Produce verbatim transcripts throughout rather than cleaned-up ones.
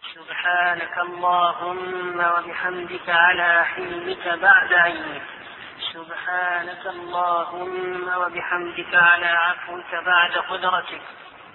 سبحانك اللهم وبحمدك على حلمك بعد عينك. سبحانك اللهم وبحمدك على عفوك بعد قدرتك.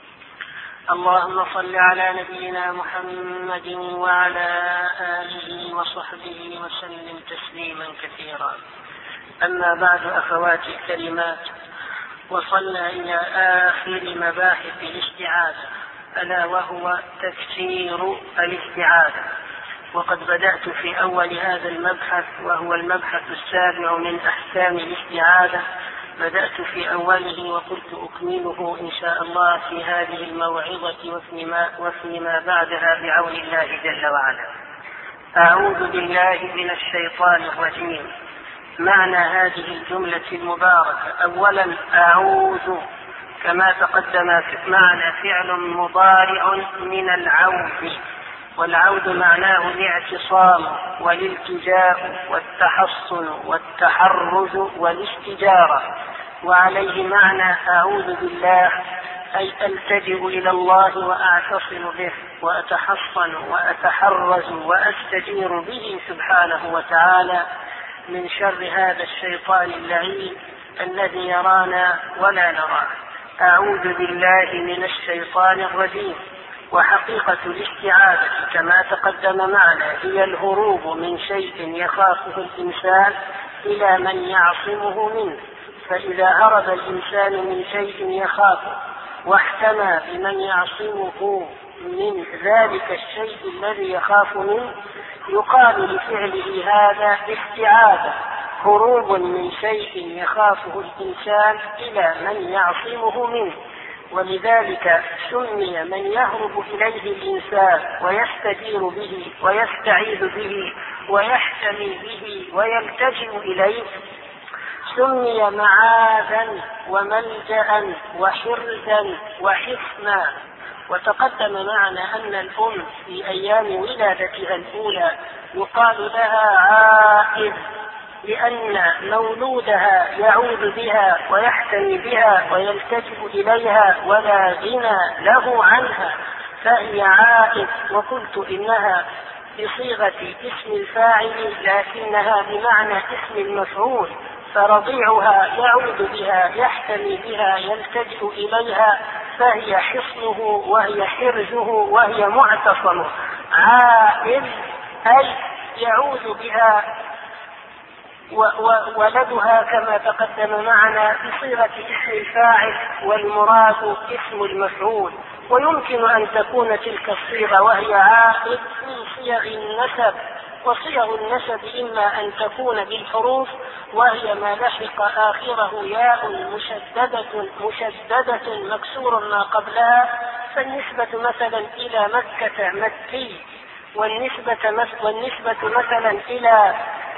اللهم صل على نبينا محمد وعلى آله وصحبه وسلم تسليما كثيرا. أما بعد أخواتي الكريمات، وصلنا إلى آخر مباحث الاستعاذة، ألا وهو تفسير الاستعاذة. وقد بدأت في أول هذا المبحث وهو المبحث السابع من أحكام الاستعاذة، بدأت في أوله وقلت أكمله إن شاء الله في هذه الموعظة وفيما, وفيما بعدها بعون الله جل وعلا. أعوذ بالله من الشيطان الرجيم. معنى هذه الجملة المباركة: أولا أعوذ كما تقدم معنى فعل مضارع من العوذ، والعوذ معناه الاعتصام والالتجاء والتحصن والتحرز والاستجارة، وعليه معنى أعوذ بالله أي ألتجئ إلى الله وأعتصم به وأتحصن وأتحرز وأستجير به سبحانه وتعالى من شر هذا الشيطان اللعين الذي يرانا ولا نراه. أعوذ بالله من الشيطان الرجيم. وحقيقة الاستعاذة كما تقدم معنا هي الهروب من شيء يخافه الإنسان إلى من يعصمه منه. فإذا هرب الإنسان من شيء يخافه واحتمى بمن يعصمه من ذلك الشيء الذي يخاف منه، يقال لفعله هذا استعاذة، هروب من شيء يخافه الإنسان إلى من يعصمه منه. ولذلك سمي من يهرب إليه الإنسان ويستجير به ويستعيذ به ويحتمي به ويلتجئ إليه، سمي معاذا وملجأ وحرزا وحصنا. وتقدم معنا أن الأم في أيام ولادتها الأولى يقال لها عائذ، لأن مولودها يعود بها ويحتمي بها ويلتجئ إليها ولا غنى له عنها، فهي عائذ. وقلت إنها بصيغة اسم الفاعل لكنها بمعنى اسم المفعول، فرضيعها يعود بها يحتمي بها يلتجئ إليها، فهي حصنه وهي حرزه وهي معتصمه. عائذ أي يعود بها وولدها كما تقدم معنا بصيغة اسم الفاعل، والمراد اسم المفعول. ويمكن أن تكون تلك الصيغة وهي عائد من صيغ النسب، وصيغ النسب إما أن تكون بالحروف وهي ما لحق آخره ياء مشددة مشددة مكسور ما قبلها، فالنسبة مثلا إلى مكة مكي، والنسبة والنسبة مثلا إلى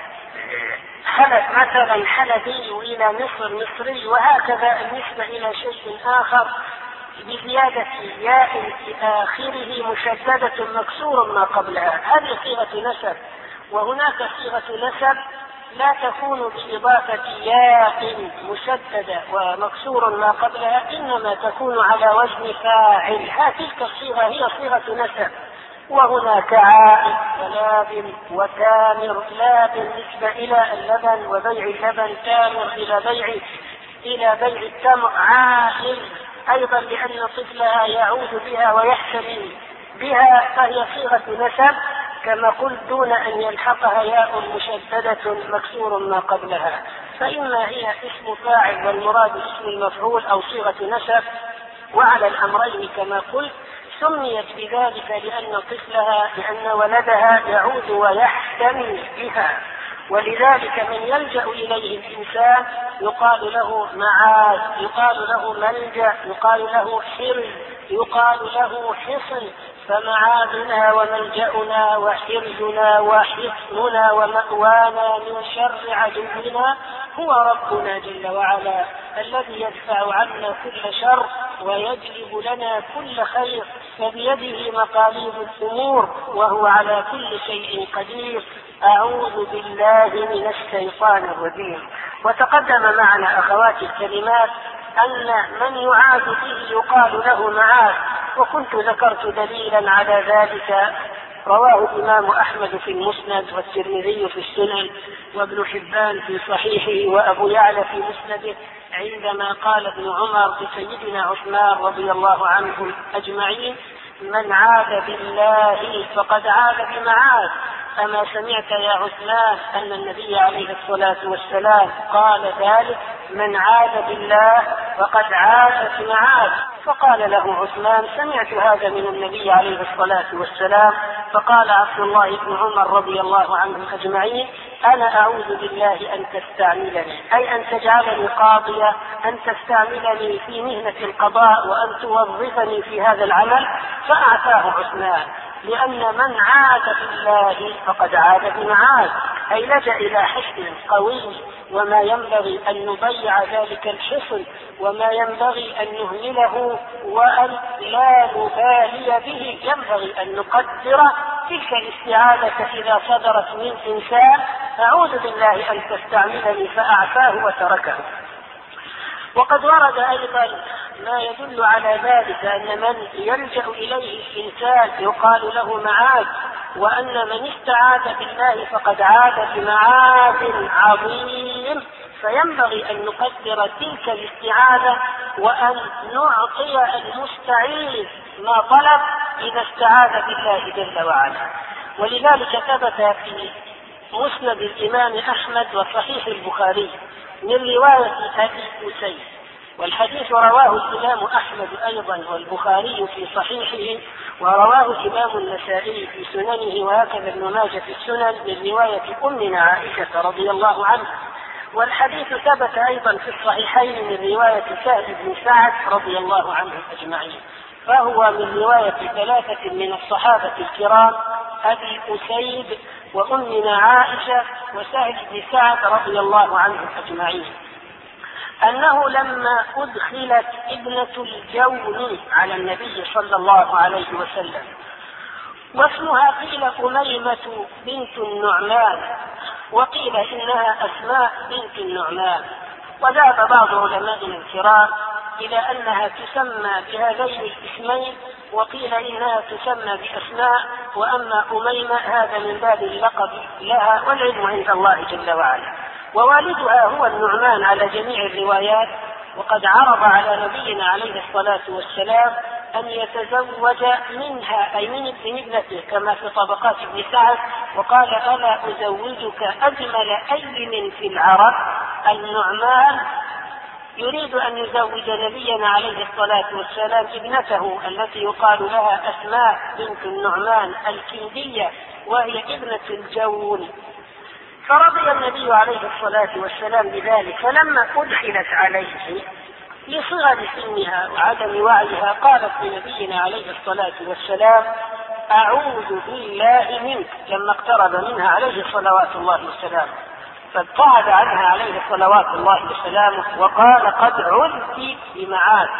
حلب مثلا حلبي، إلى مصر مصري، وهكذا النسبة إلى شيء آخر بزيادة ياء في آخره مشددة مكسور ما قبلها، هذه صيغة نسب. وهناك صيغة نسب لا تكون بإضافة ياء مشددة ومكسور ما قبلها، إنما تكون على وزن فاعل. هذه الصيغة هي صيغة نسب. وهناك عائد ولابن وتامر، لا بالنسبة إلى اللبن وبيع اللبن، تامر إلى بيع إلى بيع التمر. عائد أيضا لأن طفلها يعود بها ويحتمي بها، فهي صيغة نسب كما قلت دون أن يلحقها ياء مشددة مكسور ما قبلها، فإما هي اسم فاعل والمراد اسم المفعول أو صيغة نسب. وعلى الأمرين كما قلت سميت بذلك لأن طفلها لأن ولدها يعود ويحتمي بها. ولذلك من يلجأ إليه الإنسان يقال له معاذ، يقال له ملجأ، يقال له حرز، يقال له حصن. فمعاذنا وملجأنا وحرزنا وحصننا ومأوانا من شر عدونا هو ربنا جل وعلا، الذي يدفع عنا كل شر ويجلب لنا كل خير، فبيده مقاليد الأمور وهو على كل شيء قدير. أعوذ بالله من الشيطان الرجيم. وتقدم معنا أخواتي الكلمات أن من يعاذ به يقال له معاذ، وكنت ذكرت دليلا على ذلك رواه الإمام أحمد في المسند، والترمذي في السنن، وابن حبان في صحيحه، وأبو يعلى في مسنده، عندما قال ابن عمر لسيدنا عثمان رضي الله عنهم أجمعين: من عاد بالله فقد عاد بمعاد. أما سمعت يا عثمان أن النبي عليه الصلاة والسلام قال ذلك: من عاد بالله فقد عاد بمعاد. فقال له عثمان: سمعت هذا من النبي عليه الصلاة والسلام. فقال عبد الله بن عمر رضي الله عنهم أجمعين: أنا أعوذ بالله أن تستعملني، أي أن تجعلني قاضية، أن تستعملني في مهنة القضاء وأن توظفني في هذا العمل. فأعطاه عثمان، لأن من عاد بالله فقد عاد بمعاد، أي لجأ إلى حصن قوي، وما ينبغي أن نضيع ذلك الحصن، وما ينبغي أن نهمله وأن لا نبالي به. ينبغي أن نقدر تلك الاستعاذة إذا صدرت من إنسان: أعوذ بالله أن تستعملني، فأعفاه وتركه. وقد ورد أيضا ما يدل على ذلك، أن من يلجأ إليه الإنسان يقال له معاذ، وأن من استعاذ بالله فقد عاد بمعاذ عظيم. فينبغي أن نقدر تلك الاستعاذة، وأن نعطي المستعيذ ما طلب إذا استعاذ بالله جل وعلا. ولذلك ثبت في مسند الإمام أحمد وصحيح البخاري من رواية أبي أسيد، والحديث رواه الإمام أحمد أيضا والبخاري في صحيحه، ورواه الإمام النسائي في سننه، وهكذا ابن ماجه في السنن من رواية أمنا عائشة رضي الله عنها. والحديث ثبت أيضا في الصحيحين من رواية سهل بن سعد رضي الله عنهم أجمعين، فهو من رواية ثلاثة من الصحابة الكرام: أبي أسيد وأمنا عائشة وسهل بن سعد رضي الله عنهم أجمعين، أنه لما أدخلت ابنة الجون على النبي صلى الله عليه وسلم، واسمها قيل أميمة بنت النعمان، وقيل إنها أسماء بنت النعمان، وذهب بعض علمائنا الكرام إلى أنها تسمى بهذين الاسمين، وقيل إنها تسمى بأسماء، وأما أميمة هذا من باب اللقب لها، والعلم عند الله جل وعلا. ووالدها هو النعمان على جميع الروايات. وقد عرض على نبينا عليه الصلاة والسلام أن يتزوج منها، أي من ابن ابنته، كما في طبقات ابن سعد، وقال: ألا أزوجك أجمل أيم في العرب. النعمان يريد أن يزوج نبينا عليه الصلاة والسلام ابنته التي يقال لها أسماء بنت النعمان الكندية، وهي ابنة الجون. فرضي النبي عليه الصلاة والسلام بذلك. فلما أدخلت عليه لصغر سنها وعدم وعيها، قالت لنبينا عليه الصلاة والسلام: أعوذ بالله منك، لما اقترب منها عليه الصلوات الله والسلام، فابتعد عنها عليه صلوات الله وسلامه، وقال: قد عذت بمعاد.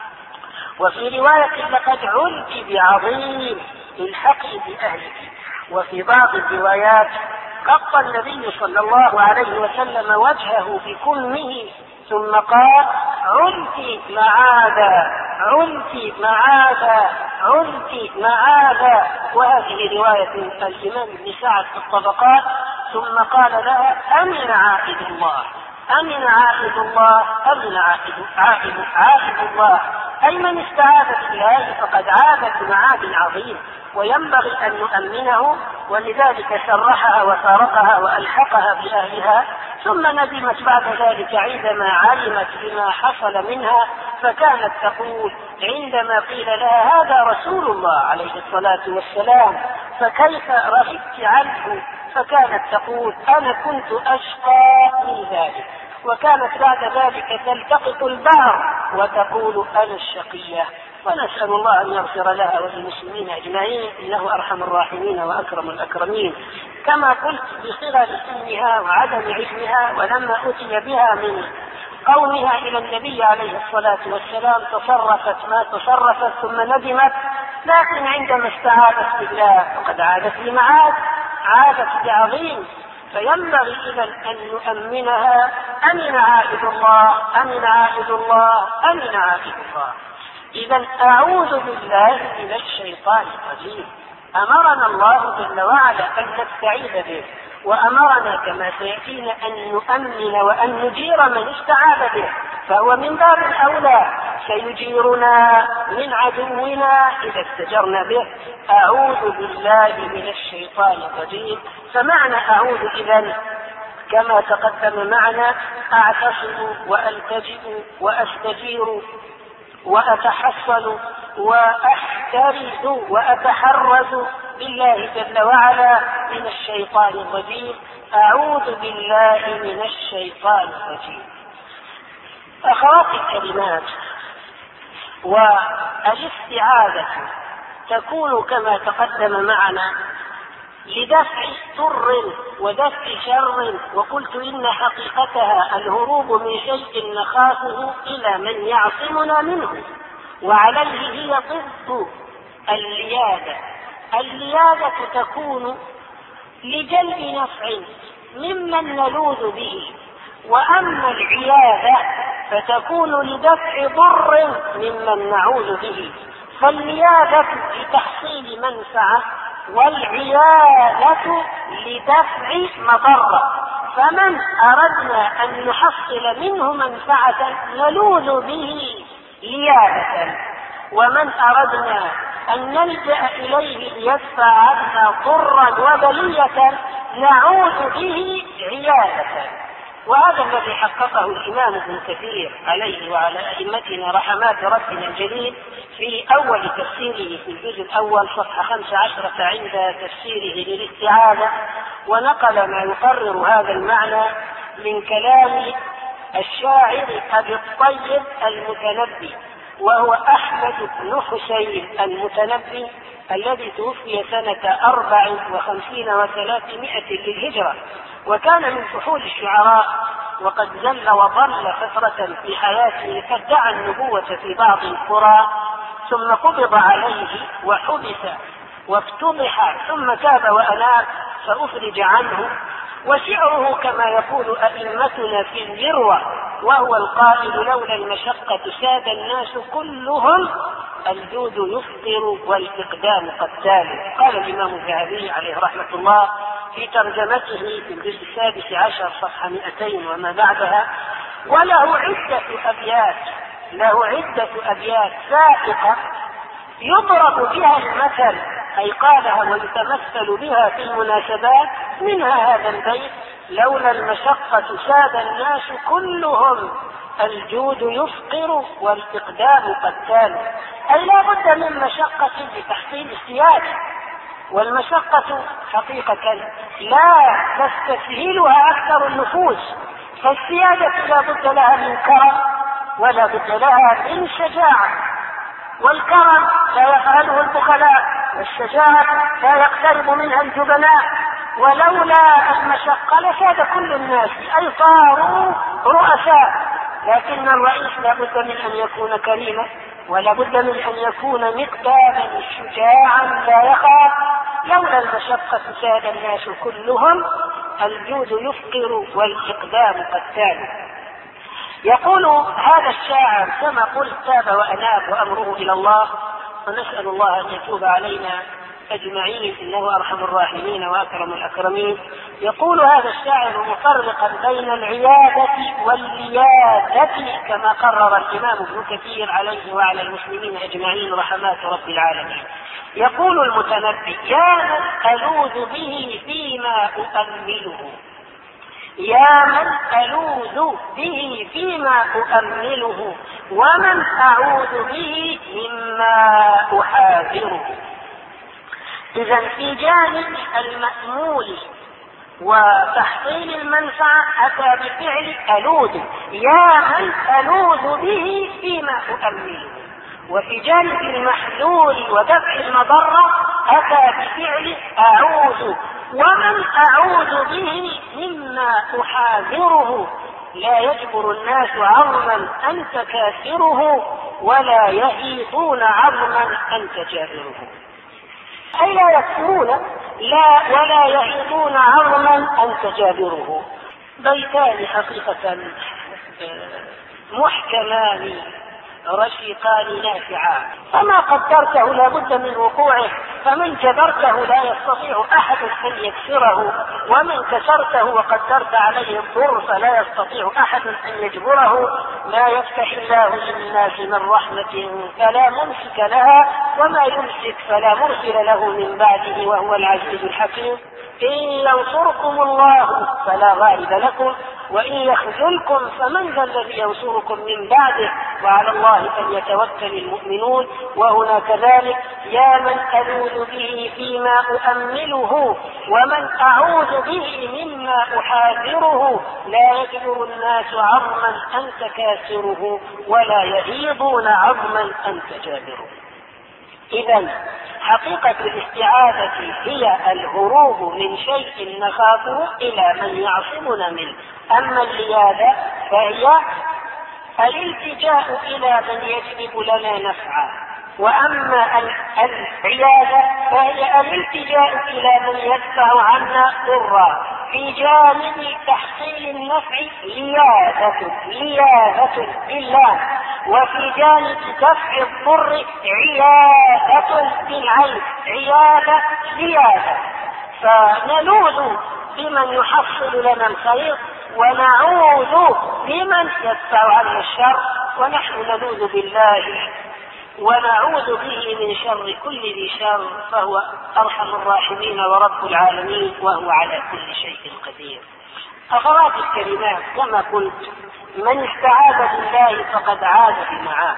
وفي رواية: لقد عذت بعظيم، الحقي بأهلك. وفي بعض الروايات: غطى النبي صلى الله عليه وسلم وجهه بكمه ثم قال: عذت معاذا، عذت معاذا، عذت معاذا. وهذه رواية الإمام ابن سعد في الطبقات. ثم قال لها: أمن عائد الله، أمن عائد الله، أمن عائد, عائد, عائد الله، أي من استعاذ بالله فقد عاد بمعاد عظيم، وينبغي أن نؤمنه. ولذلك شرحها وفارقها وألحقها بأهلها، ثم ندمت بعد ذلك عندما علمت بما حصل منها، فكانت تقول عندما قيل لها: هذا رسول الله عليه الصلاة والسلام، فكيف رغبت عنه؟ فكانت تقول: أنا كنت أشقى من ذلك. وكانت بعد ذلك تلتقط البعر وتقول: أنا الشقية. ونسأل الله أن يغفر لها وللمسلمين أجمعين، إنه أرحم الراحمين وأكرم الأكرمين. كما قلت، بصغر سنها وعدم علمها، ولما أتي بها من قومها إلى النبي عليه الصلاة والسلام تصرفت ما تصرفت ثم ندمت. لكن عندما استعاذت بالله فقد عادت بمعاد، عادت بعظيم. فينبغي إذا أن نؤمنها: أمن عائد الله، أمن عائد الله، أمن عائد الله. إذا أعوذ بالله من الشيطان الرجيم. أمرنا الله جل وعلا أن نستعيذ به، وأمرنا كما سيأتينا أن نؤمن وأن نجير من استعاذ به، فهو من باب الأولى سيجيرنا من عدونا إذا استجرنا به. أعوذ بالله من الشيطان الرجيم. فمعنى أعوذ إذن كما تقدم معنا أعتصم وألتجئ وأستجير وأتحصن وأحترز وأتحرز بالله جل وعلا من الشيطان الرجيم. أعوذ بالله من الشيطان الرجيم. أخواتي الكلمات، والاستعاذة تكون كما تقدم معنا لدفع ضر ودفع شر، وقلت إن حقيقتها الهروب من شيء نخافه إلى من يعصمنا منه، وعليه هي ضد اللياذة. اللياذة تكون لجلب نفع ممن نلوذ به، وأما العياذة فتكون لدفع ضر ممن نعوذ به. فاللياذة لتحصيل منفعة، والعياذة لدفع مضرة. فمن أردنا أن نحصل منه منفعة نلوذ به لياذة، ومن أردنا أن نلجأ إليه ليدفع عنا ضرا وبلية نعوذ به عياذة. وهذا الذي حققه الإمام ابن كثير عليه وعلى أئمتنا رحمات ربنا الجليل في أول تفسيره في الجزء الأول صفحة خمس عشرة عند تفسيره للاستعاذة، ونقل ما يقرر هذا المعنى من كلام الشاعر أبي الطيب المتنبي، وهو أحمد بن حسين المتنبي الذي توفي سنة أربع وخمسين وثلاثمائة للهجرة، وكان من فحول الشعراء، وقد زل وضل فترة في حياته فادعى النبوة في بعض القرى، ثم قبض عليه وحبس وافتضح، ثم تاب وأناب فأفرج عنه. وشعره كما يقول أئمتنا في الذروة، وهو القائل لولا المشقة ساد الناس كلهم، الجود يفطر والإقدام قتال. قال الإمام الذهبي عليه رحمة الله في ترجمته في الجزء السادس عشر صفحة مئتين وما بعدها: وله عدة أبيات له عدة أبيات سائقة يضرب بها المثل، أي قالها ويتمثل بها في المناسبات. منها هذا البيت: لولا المشقة ساد الناس كلهم، الجود يفقر والإقدام قتال. أي لا بد من مشقة لتحصيل السيادة، والمشقة حقيقة لا تستسهلها أكثر النفوس، فالسيادة لا بد لها من كرم ولا بد لها من شجاعة، والكرم لا يفعله البخلاء، والشجاعة لا يقترب منها الجبناء. ولولا المشقة لساد كل الناس، أي صاروا رؤساء. لكن الرئيس لا بد من أن يكون كريما، ولا بد من أن يكون مقداما شجاعا لا يخاف. لولا المشقة ساد الناس كلهم، الجود يفقر والإقدام قتال. يقول هذا الشاعر كما قلت: تاب وأناب وأمره إلى الله، ونسأل الله أن يتوب علينا أجمعين، إنه أرحم الراحمين وأكرم الأكرمين. يقول هذا الشاعر مفرقا بين العيادة واللياذة كما قرر الإمام ابن كثير عليه وعلى المسلمين أجمعين رحمات رب العالمين. يقول المتنبي: يا من ألوذ به فيما أؤمله، يا من ألوذ به فيما أؤمله، ومن أعوذ به مما أحاذره. إذا في جانب المأمول وتحصيل المنفعة أتى بفعل ألوذ، يا من ألوذ به فيما أؤمله. وفي جانب المحذور ودفع المضرة أتى بفعل أعوذ، ومن أعوذ به مما أحاذره. لا يجبر الناس عظما أنت كاسره، ولا يهيطون عظما أنت جابره. أي لا يكفرون لا ولا يهيطون عظما أنت جابره. بيتان حقيقة محكمان رشيقان نافعان، فما قدرته لا بد من وقوعه، فمن جبرته لا يستطيع أحد أن يكسره، ومن كسرته وقدرت عليه الضر فلا يستطيع أحد أن يجبره. ما يفتح الله للناس من رحمة فلا ممسك لها، وما يمسك فلا مرسل له من بعده، وهو العزيز الحكيم. إن ينصركم الله فلا غالب لكم، وإن يخذلكم فمن ذا الذي ينصركم من بعده، وعلى الله فليتوكل المؤمنون. وهنا كذلك: يا من ألوذ به فيما أؤمله، ومن أعوذ به مما أحاذره، لا يجبر الناس عظما أنت كاسره، ولا يهيضون عظما أنت جابره. إذن حقيقة الاستعاذة هي الهروب من شيء نخافه إلى من يعصمنا منه. أما العياذة فهي الالتجاء إلى من يجلب لنا نفعا، وأما العياذة فهي الالتجاء إلى من يدفع عنا ضرا. في جانب تحصيل النفع عياذة عياذة بالله، وفي جانب دفع الضر عياذة بالعين، عياذة عياذة. فنلوذ بمن يحصل لنا الخير، ونعوذ بمن يدفع عنا الشر، ونحن نلوذ بالله ونعوذ به من شر كل ذي شر، فهو أرحم الراحمين ورب العالمين، وهو على كل شيء قدير. أفراد الكلمات كما قلت: من استعاذ بالله فقد عاد بمعاد،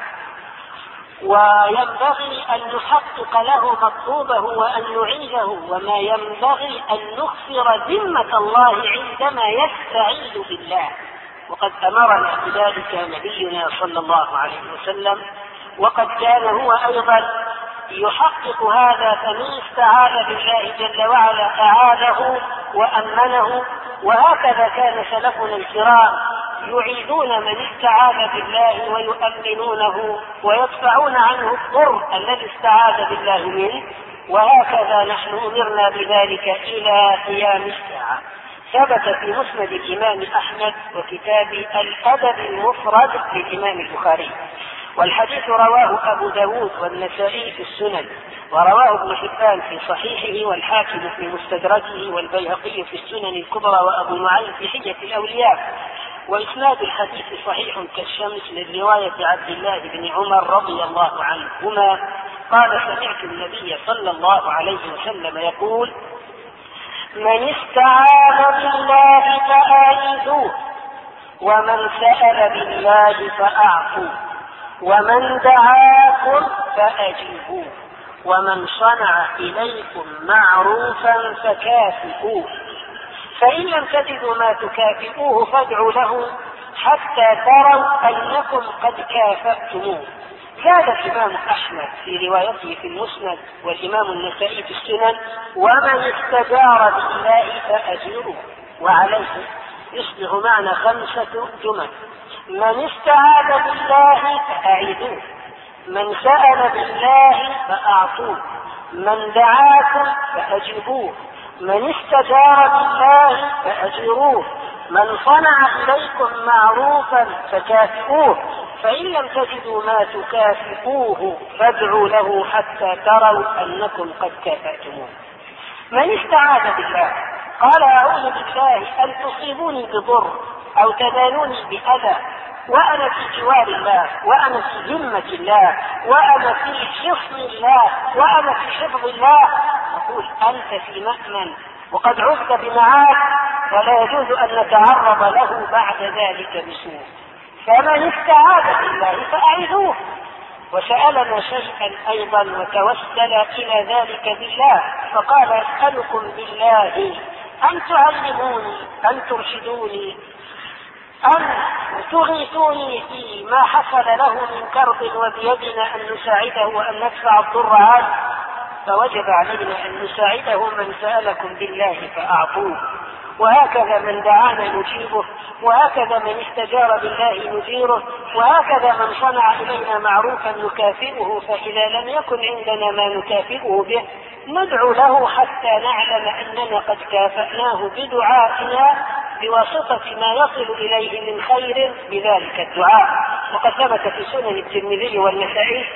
وينبغي أن نحقق له مطلوبه وأن نعيده، وما ينبغي أن نغفر ذمة الله عندما يستعيذ بالله، وقد أمرنا بذلك نبينا صلى الله عليه وسلم، وقد كان هو أيضا يحقق هذا، فمن استعاذ بالله جل وعلا أعاذه وأمنه. وهكذا كان سلفنا الكرام يعيدون من استعاذ بالله ويؤمنونه ويدفعون عنه الضر الذي استعاذ بالله منه، وهكذا نحن أمرنا بذلك إلى قيام الساعة. ثبت في مسند الإمام أحمد وكتاب الأدب المفرد للإمام البخاري، والحديث رواه أبو داود والنسائي في السنن، ورواه ابن حبان في صحيحه، والحاكم في مستدركه، والبيهقي في السنن الكبرى، وأبو نعيم في حجة الأولياء. وإسناد الحديث صحيح كالشمس من رواية عبد الله بن عمر رضي الله عنهما قال: سمعت النبي صلى الله عليه وسلم يقول: من استعاذ بالله فآيذوه، ومن سأل بالله فأعطوه، ومن دعاكم فأجيبوه، ومن صنع إليكم معروفا فكافئوه، فإن لم تجدوا ما تكافئوه فادعوا له حتى تروا أنكم قد كافأتموه. زاد الإمام أحمد في روايته في المسند، والإمام النسائي في السنن: ومن استجار بالله فأجيروه. وعليه يصبح معنا خمسة جمل: من استعاذ بالله فأعيدوه، من سأل بالله فأعطوه، من دعاكم فأجيبوه، من استجار بالله فأجيروه، من صنع إليكم معروفا فكافئوه، فإن لم تجدوا ما تكافئوه فادعوا له حتى تروا أنكم قد كافأتموه. من استعاذ بالله قال: أعوذ بالله أن تصيبوني بضر أو تنالوني بأذى، وأنا في جوار الله، وأنا في ذمة الله، وأنا في حفظ الله، وأنا في حفظ الله. نقول: أنت في مأمن وقد عذت بمعاد، ولا يجوز أن نتعرض له بعد ذلك بسوء. فمن استعاذ بالله فأعيذوه. وسألنا شيئا أيضا وتوسل إلى ذلك بالله، فقال: أسألكم بالله أن تعلموني، أن ترشدوني، أن تغيثوني فيما حصل له من كرب، وبيدنا أن نساعده وأن ندفع الضر عنه. فوجب علينا أن نساعده. من سألكم بالله فأعطوه، وهكذا من دعانا نجيبه، وهكذا من استجار بالله نجيره، وهكذا من صنع إلينا معروفا نكافئه. فإذا لم يكن عندنا ما نكافئه به ندعو له حتى نعلم أننا قد كافأناه بدعائنا بواسطة ما يصل إليه من خير بذلك الدعاء. وقد ثبت في سنن الترمذي والنسائي،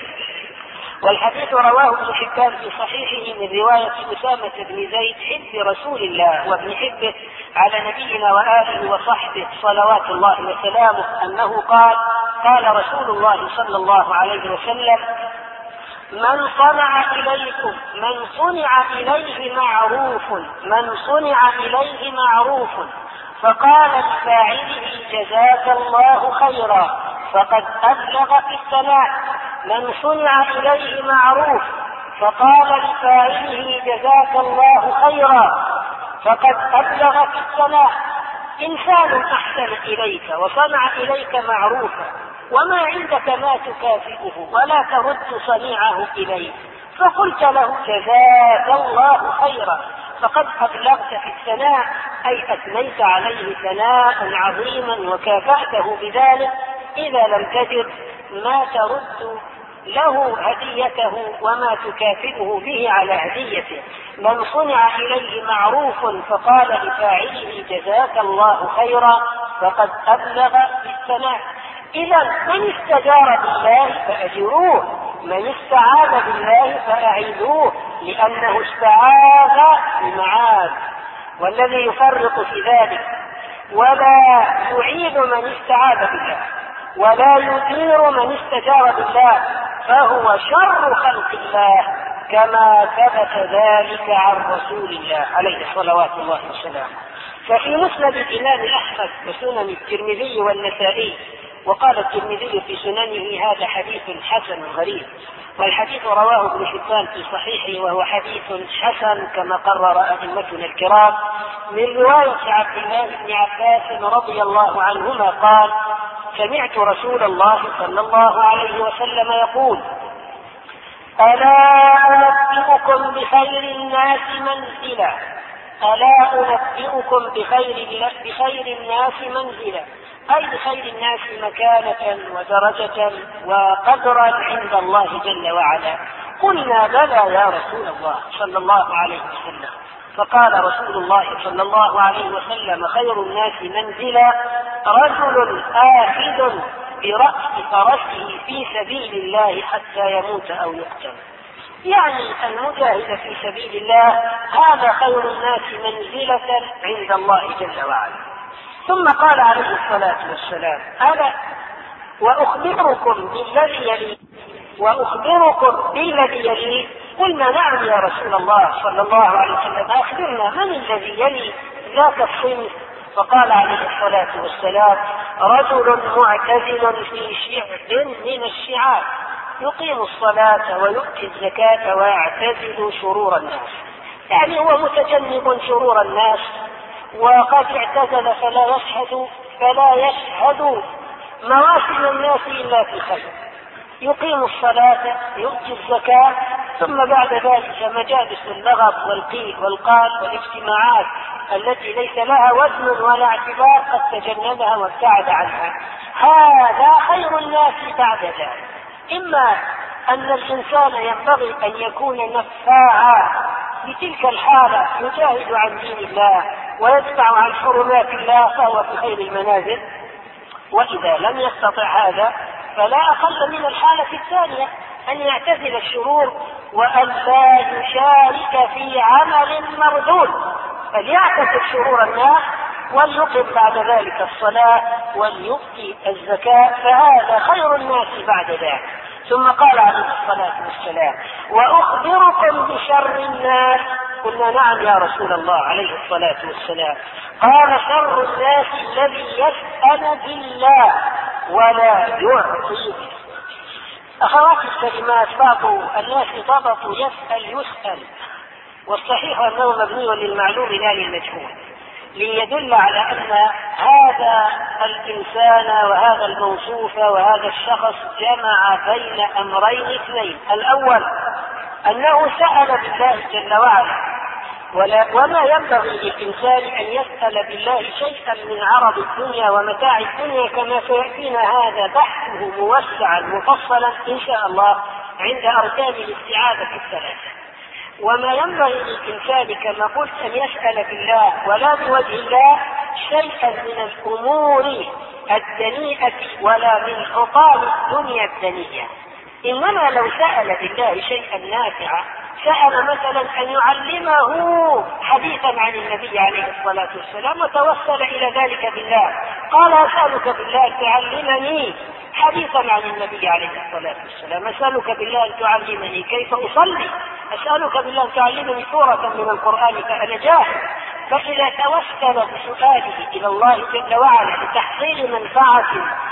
والحديث رواه ابن حبان في صحيحه من رواية أسامة بن زيد حب رسول الله وابن حبه على نبينا وآله وصحبه صلوات الله وسلامه أنه قال: قال رسول الله صلى الله عليه وسلم: من صنع إليكم من صنع إليه معروف من صنع إليه معروف فقال لفاعله جزاك الله خيرا فقد أبلغ في الثناء. من صنع إليه معروف فقال لفاعله جزاك الله خيرا فقد أبلغ في الثناء. إنسان أحسن إليك وصنع إليك معروفا وما عندك ما تكافئه ولا ترد صنيعه إليه، فقلت له جزاك الله خيرا فقد أبلغت في الثناء، أي أثنيت عليه ثناء عظيما وكافأته بذلك إذا لم تجد ما ترد له هديته وما تكافئه به على هديته. من صنع إليه معروف فقال لفاعله جزاك الله خيرا فقد أبلغ في الثناء. إذا من استجار بالله فأجروه، من استعاذ بالله فأعيذوه، لأنه استعاذ بمعاذ. والذي يفرق في ذلك ولا يعيد من استعاذ بالله ولا يدير من استجار بالله فهو شر خلق الله، كما ثبت ذلك عن رسول الله عليه صلوات الله وسلامه. ففي مسند الإمام أحمد وسنن الترمذي والنسائي، وقال الترمذي في سننه هذا حديث حسن غريب، والحديث رواه ابن حبان في صحيحه وهو حديث حسن كما قرر أئمتنا الكرام، من رواية عبد الله بن عباس رضي الله عنهما قال: سمعت رسول الله صلى الله عليه وسلم يقول: ألا أنبئكم بخير الناس منزلا ألا أنبئكم بخير, بخير الناس منزلا أي بخير الناس مكانة ودرجة وقدرا عند الله جل وعلا. قلنا: بلى يا رسول الله صلى الله عليه وسلم. فقال رسول الله صلى الله عليه وسلم: خير الناس منزلا رجل آخذ برأس فرسه في سبيل الله حتى يموت أو يقتل. يعني المجاهد في سبيل الله هذا خير الناس منزلة عند الله جل وعلا. ثم قال عليه الصلاة والسلام: ألا وأخبركم بالذي يلي وأخبركم بالذي يلي. قلنا: نعم يا رسول الله صلى الله عليه وسلم، أخبرنا من الذي يلي ذاك الصنف. فقال عليه الصلاة والسلام: رجل معتزل في شعب من الشعاب يقيم الصلاة ويؤتي الزكاة ويعتزل شرور الناس. يعني هو متجنب شرور الناس وقد اعتزل فلا يشهد فلا يشهد مواسم الناس إلا في خير، يقيم الصلاة يؤتي الزكاة، ثم بعد ذلك مجالس اللغط والقيل والقال والاجتماعات التي ليس لها وزن ولا اعتبار قد تجنبها وابتعد عنها. هذا خير الناس بعد ذلك. إما أن الإنسان ينبغي أن يكون نفاعا بتلك الحالة يجاهد عن دين الله ويدفع عن حرمات الله فهو في خير المنازل، وإذا لم يستطع هذا فلا أقل من الحالة الثانية أن يعتزل الشرور وأن لا يشارك في عمل مردود، فليعتزل شرور الناس وليقم بعد ذلك الصلاة وليؤتي الزكاة، فهذا خير الناس بعد ذلك. ثم قال عليه الصلاة والسلام: وأخبركم بشر الناس. قلنا: نعم يا رسول الله عليه الصلاة والسلام. قال: شر الناس الذي يسأل بالله ولا يعطي. أخواتي الكلمات، بعض الناس ضبطوا يسأل يسأل، والصحيح أنه مبني للمعلوم لا للمجهول، ليدل على أن هذا الإنسان وهذا الموصوف وهذا الشخص جمع بين أمرين اثنين: الأول أنه سأل بالله جل وعلا، ولا وما ينبغي للإنسان أن يسأل بالله شيئا من عرض الدنيا ومتاع الدنيا، كما سيأتينا هذا بحثه موسعا مفصلا إن شاء الله عند أركان الاستعاذة الثلاثة. وما ينبغي للإنسان كما قلت أن يسأل بالله ولا بوجه الله شيئا من الأمور الدنيئة ولا من حطام الدنيا الدنيئة، إنما لو سأل بالله شيئا نافعا، سأل مثلا أن يعلمه حديثا عن النبي عليه الصلاة والسلام وتوسل إلى ذلك بالله، قال أسألك بالله أن تعلمني حديثا عن النبي عليه الصلاة والسلام، أسألك بالله أن تعلمني كيف أصلي، أسألك بالله أن تعلمني سورة من القرآن فأنا جاهل. فإذا توسل بسؤاله إلى الله جل وعلا لتحصيل منفعة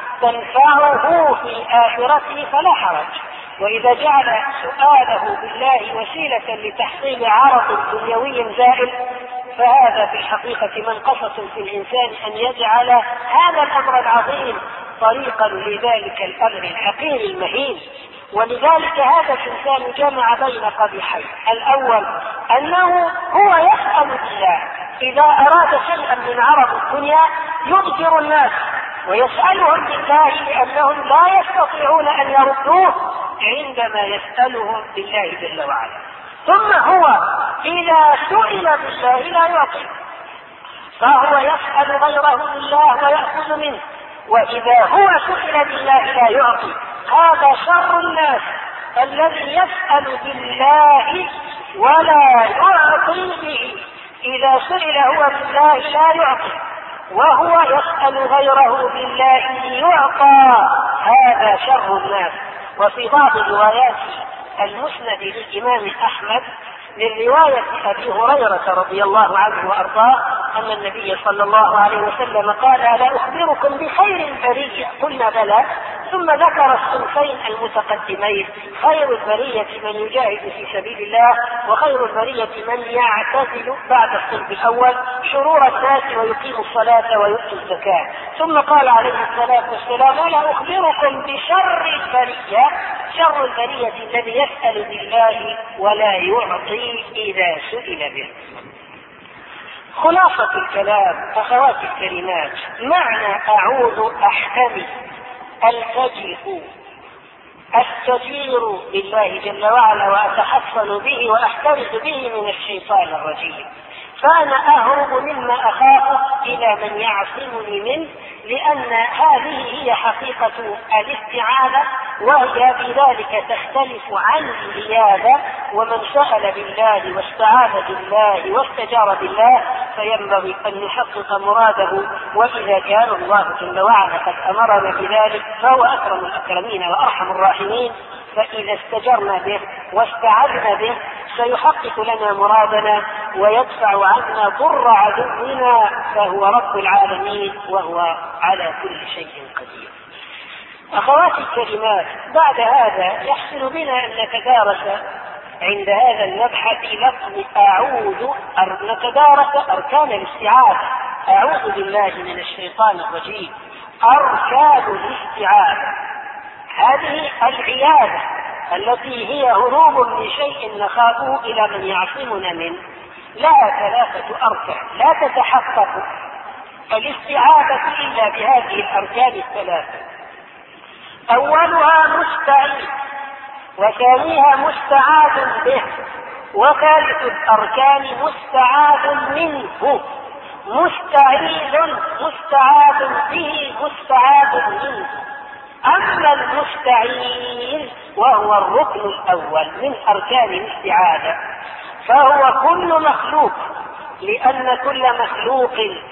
تنفعه في آخرته فلا حرج، وإذا جعل سؤاله بالله وسيلة لتحصيل عرض دنيوي زائل فهذا في الحقيقة منقصة في الإنسان أن يجعل هذا الأمر العظيم طريقا لذلك الأمر الحقير المهين. ولذلك هذا الإنسان جمع بين قبيحين: الأول أنه هو يسأل بالله إذا أراد شيئا من عرض الدنيا يضجر الناس ويسألهم بالله لأنهم لا يستطيعون أن يردوه عندما يسألهم بالله جل وعلا، ثم هو إذا سئل بالله لا يعطي، فهو يسأل غيره بالله ويأخذ منه، وإذا هو سئل بالله لا يعطي. هذا شر الناس الذي يسأل بالله ولا يعطي به، إذا سئل هو بالله لا يعطي وهو يسأل غيره بالله ليعطى، هذا شر الناس. وفي بعض الروايات المسند للإمام أحمد من رواية أبي هريرة رضي الله عنه وأرضاه أن النبي صلى الله عليه وسلم قال: ألا أخبركم بخير البرية؟ قلنا بلى، ثم ذكر الصنفين المتقدمين: خير البرية من يجاهد في سبيل الله، وخير البرية من يعتزل بعد الصنف الأول شرور الناس ويقيم الصلاة ويؤتي الزكاة. ثم قال عليه الصلاة والسلام: ألا أخبركم بشر البرية؟ شر البرية الذي يسأل بالله ولا يعطي إذا سئل به. خلاصة الكلام أخواتي الكريمات، معنى أعوذ أحتمي التجئ استجير بالله جل وعلا وأتحصن به وأحترز به من الشيطان الرجيم، فأنا أهرب مما أخاف إلى من يعصمني منه، لأن هذه هي حقيقة الاستعاذة، وهي بذلك تختلف عن العياذة. ومن سأل بالله واستعاذ بالله واستجار بالله فينبغي أن يحقق مراده، وإذا كان الله جل وعلا قد أمرنا بذلك فهو أكرم الأكرمين وأرحم الراحمين، فإذا استجرنا به واستعذنا به سيحقق لنا مرادنا ويدفع عنا ضر عدونا، فهو رب العالمين وهو على كل شيء قدير. أخواتي الكريمات، بعد هذا يحسن بنا أن نتدارس عند هذا المبحث لفظ أعوذ، نتدارس أركان الاستعاذة. أعوذ بالله من الشيطان الرجيم. أركان الاستعاذة هذه العياذة التي هي هروب من شيء نخافه إلى من يعصمنا منه، لها ثلاثة أركان لا تتحقق الاستعاذة إلا بهذه الأركان الثلاثة: أولها مستعيذ، وثانيها مستعاذ به، وثالث الأركان مستعاذ منه. مستعيذ مستعاذ به مستعاذ منه. أما المستعيذ وهو الركن الأول من أركان الاستعاذة فهو كل مخلوق، لأن كل مخلوق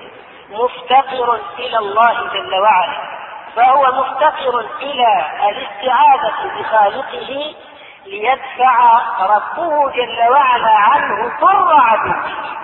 مفتقر إلى الله جل وعلا، فهو مفتقر إلى الاستعاذة بخالقه ليدفع ربه جل وعلا عنه ضر عدوه.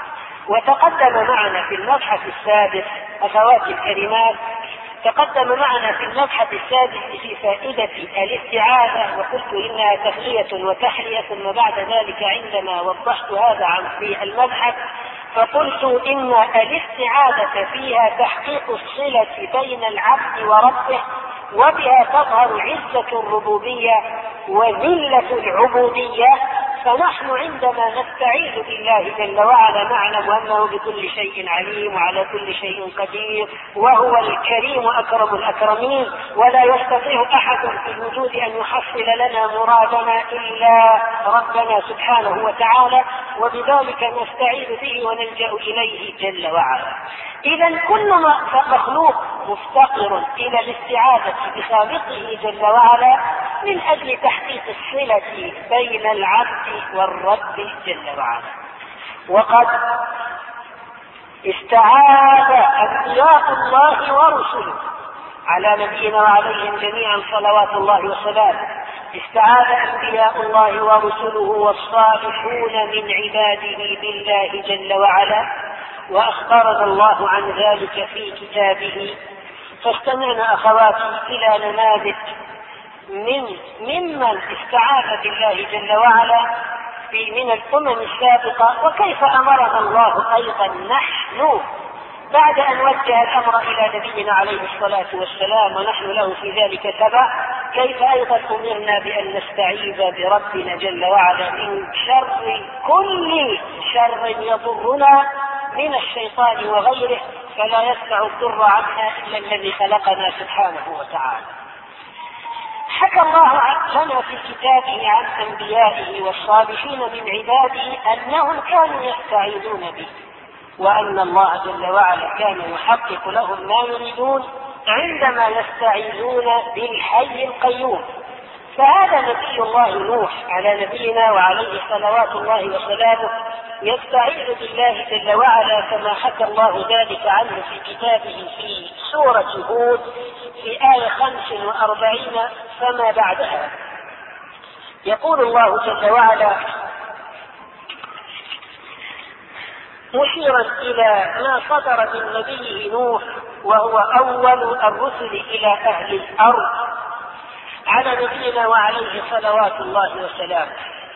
وتقدم معنا في المبحث السادس أخواتي الكريمات تقدم معنا في المبحث السادس في فائدة الاستعاذة، وقلت إنها تخلية وتحلية، ثم بعد ذلك عندما وضحت هذا عن في المبحث فقلت إن الاستعاذة فيها تحقيق الصلة بين العبد وربه، وبها تظهر عزة الربوبية وذلة العبودية، فنحن عندما نستعيذ بالله جل وعلا نعلم أنه بكل شيء عليم وعلى كل شيء قدير وهو الكريم أكرم الأكرمين، ولا يستطيع أحد في الوجود أن يحصل لنا مرادنا إلا ربنا سبحانه وتعالى، وبذلك نستعيذ به ونلجأ إليه جل وعلا. إذا كل مخلوق مفتقر إلى الاستعاذة بخالقه جل وعلا من أجل تحقيق الصلة بين العبد والرب جل وعلا. وقد استعاذ أنبياء الله ورسله على نبينا وعليهم جميعا صلوات الله وسلامه، استعاذ أنبياء الله ورسله والصالحون من عباده بالله جل وعلا، وأخبرنا الله عن ذلك في كتابه. فاستمعنا أخواتي إلى نماذج من ممن استعاذ بالله جل وعلا في من الأمم السابقة، وكيف أمرنا الله أيضا نحن بعد أن وجه الأمر إلى نبينا عليه الصلاة والسلام ونحن له في ذلك تبع، كيف أيضا أمرنا بأن نستعيذ بربنا جل وعلا من شر كل شر يضرنا من الشيطان وغيره، فلا يسمع الضر عنا إلا الذي خلقنا سبحانه وتعالى. حكى الله لنا في كتابه عن أنبيائه والصالحين من عباده أنهم كانوا يستعيذون به، وأن الله جل وعلا كان يحقق لهم ما يريدون عندما يستعيذون بالحي القيوم. فهذا نبي الله نوح على نبينا وعليه صلوات الله وسلامه يستعيذ بالله جل وعلا كما حكى الله ذلك عنه في كتابه في سورة هود في آية خمس وأربعين فما بعدها. يقول الله جل وعلا مشيرا إلى ما صدر من نبيه نوح وهو أول الرسل إلى أهل الأرض على نبينا وعليه صلوات الله وسلامه: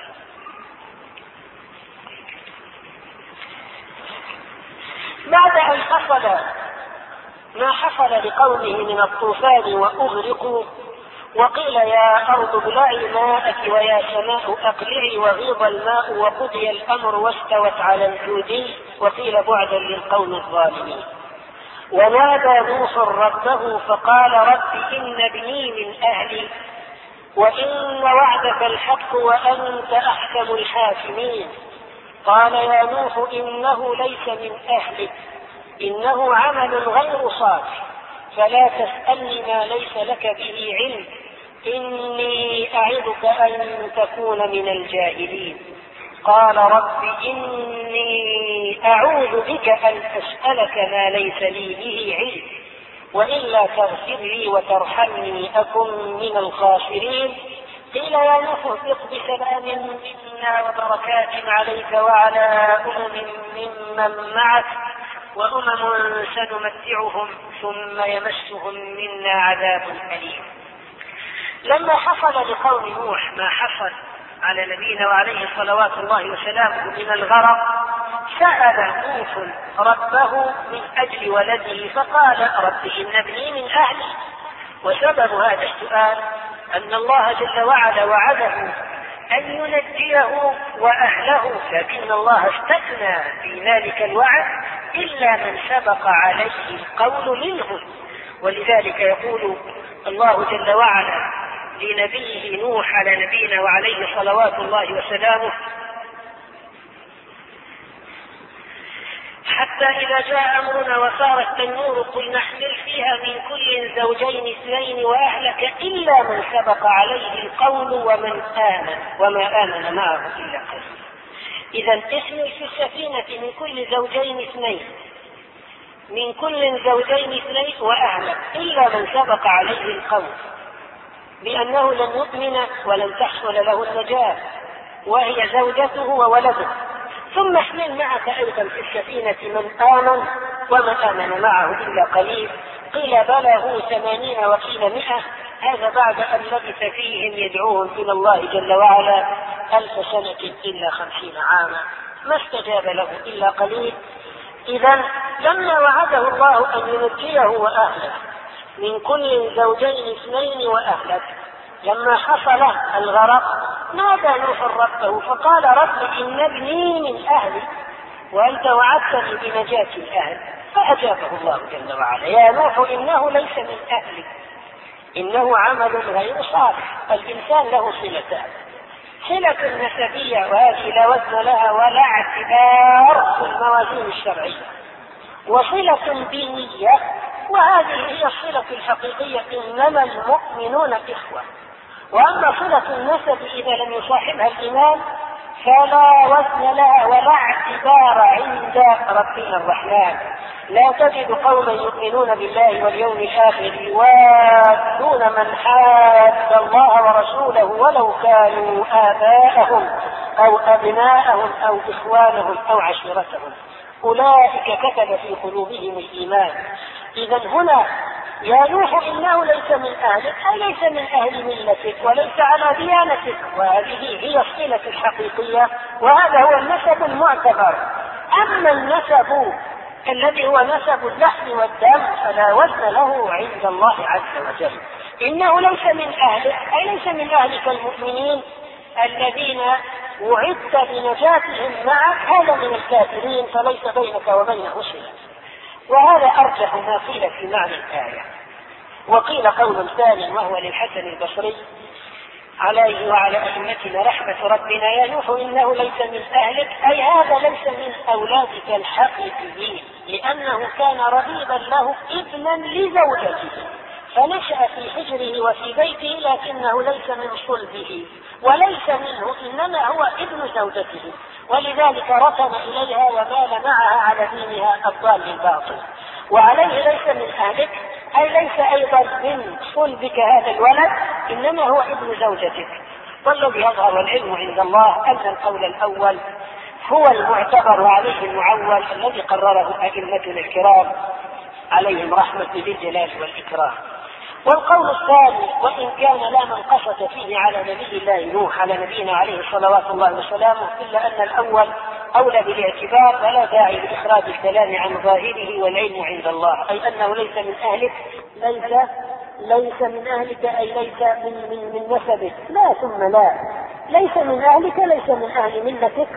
بعد أن حصل ما حصل لقومه من الطوفان وأغرقوا، وقيل يا أرض ابلعي ماءك ويا سماء أقلعي وغيض الماء وقضي الأمر واستوت على الجودي، وقيل بعدا للقوم الظالمين. ونادى نوح ربه فقال رب إن ابني من أهلي وإن وعدك الحق وأنت أحكم الحاكمين. قال يا نوح إنه ليس من أهلك إنه عمل غير صالح فلا تسألني ما ليس لك به علم إني أعظك أن تكون من الجاهلين. قال رب إني أعوذ بك أن أسألك ما ليس لي به علم وإلا تغفر لي وترحمني أكن من الخاسرين. قيل يا نوح اهبط بسلام منا وبركات عليك وعلى أمم ممن معك وأمم سنمتعهم ثم يمسهم منا عذاب أليم. لما حصل لقوم نوح ما حصل على نبينا وعليه صلوات الله وسلامه من الغرق، سأل نوح ربه من أجل ولده فقال رب إن ابني من أهلي. وسبب هذا السؤال أن الله جل وعلا وعده أن ينجيه وأهله، لكن الله استثنى في ذلك الوعد إلا من سبق عليه القول منهم. ولذلك يقول الله جل وعلا لنبيه نوح على نبينا وعليه صلوات الله وسلامه: حتى إذا جاء أمرنا وصار التنور قل نحمل فيها من كل زوجين اثنين وأهلك إلا من سبق عليه القول ومن آمن وما آمن معه إلا قليل. إذا احمل في السفينة من كل زوجين اثنين من كل زوجين اثنين وأهلك إلا من سبق عليه القول بأنه لن يؤمن ولن تحصل له النجاة وهي زوجته وولده. ثم احمل معك أيضا في السفينة من آمن وما آمن معه إلا قليل. قيل بلى هو ثمانين وقيل مئة، هذا بعد أن لبث فيهم يدعوهم إلى الله جل وعلا ألف سنة إلا خمسين عاما، ما استجاب له إلا قليل. إذا لما وعده الله أن ينجيه وأهله من كل زوجين اثنين وأهلك، لما حصل الغرق نادى نوح ربه فقال رب إن ابني من أهلي وأنت وعدتني بنجاة الأهل، فأجابه الله جل وعلا يا نوح إنه ليس من أهلك إنه عمل غير صالح. الإنسان له صلتان، صلة نسبية وهذه لا وزن لها ولا اعتبار في الموازين الشرعية، وصلة دينية وهذه هي الصلة الحقيقية إنما المؤمنون إخوة. وأما صلة النسب إذا لم يصاحبها الإيمان فلا وزن لها ولا اعتبار عند ربنا الرحمن. لا تجد قوما يؤمنون بالله واليوم الآخر يوادون من حاد الله ورسوله ولو كانوا آباءهم أو أبناءهم أو إخوانهم أو عشيرتهم أولئك كتب في قلوبهم الإيمان. إذا هنا يا نوح إنه ليس من أهلك أي ليس من أهل ملتك وليس على ديانتك، وهذه هي الصلة الحقيقية وهذا هو النسب المعتبر. أما النسب الذي هو نسب اللحم والدم فلا وزن له عند الله عز وجل. إنه ليس من أهلك أي ليس من أهلك المؤمنين الذين وعدت بنجاتهم معك، هذا من الكافرين فليس بينك وبينه صلة. وهذا أرجح ما قيل في معنى الآية. وقيل قول ثاني وهو للحسن البصري عليه وعلى أئمتنا رحمة ربنا يا نوح إنه ليس من أهلك أي هذا ليس من أولادك الحقيقيين، لأنه كان رغيبا له ابنا لزوجته فنشأ في حجره وفي بيته لكنه ليس من صلبه وليس منه إنما هو ابن زوجته، ولذلك ركن إليها ومال معها على دينها الضال الباطل. وعليه ليس من أهلك أي ليس أيضا من صلبك هذا الولد إنما هو ابن زوجتك. والذي يظهر العلم عند الله أن القول الأول هو المعتبر وعليه المعول الذي قرره أئمتنا الكرام عليهم رحمة ذي الجلال والإكرام. والقول الثاني وإن كان لا منقصة فيه على نبي الله نوح على نبينا عليه صلوات الله وسلامه إلا أن الأول أولى بالاعتبار فلا داعي لإخراج الكلام عن ظاهره والعلم عند الله أي أنه ليس من أهلك ليس ليس من أهلك أي ليس من, من, من نسبك لا ثم لا ليس من أهلك ليس من أهل ملتك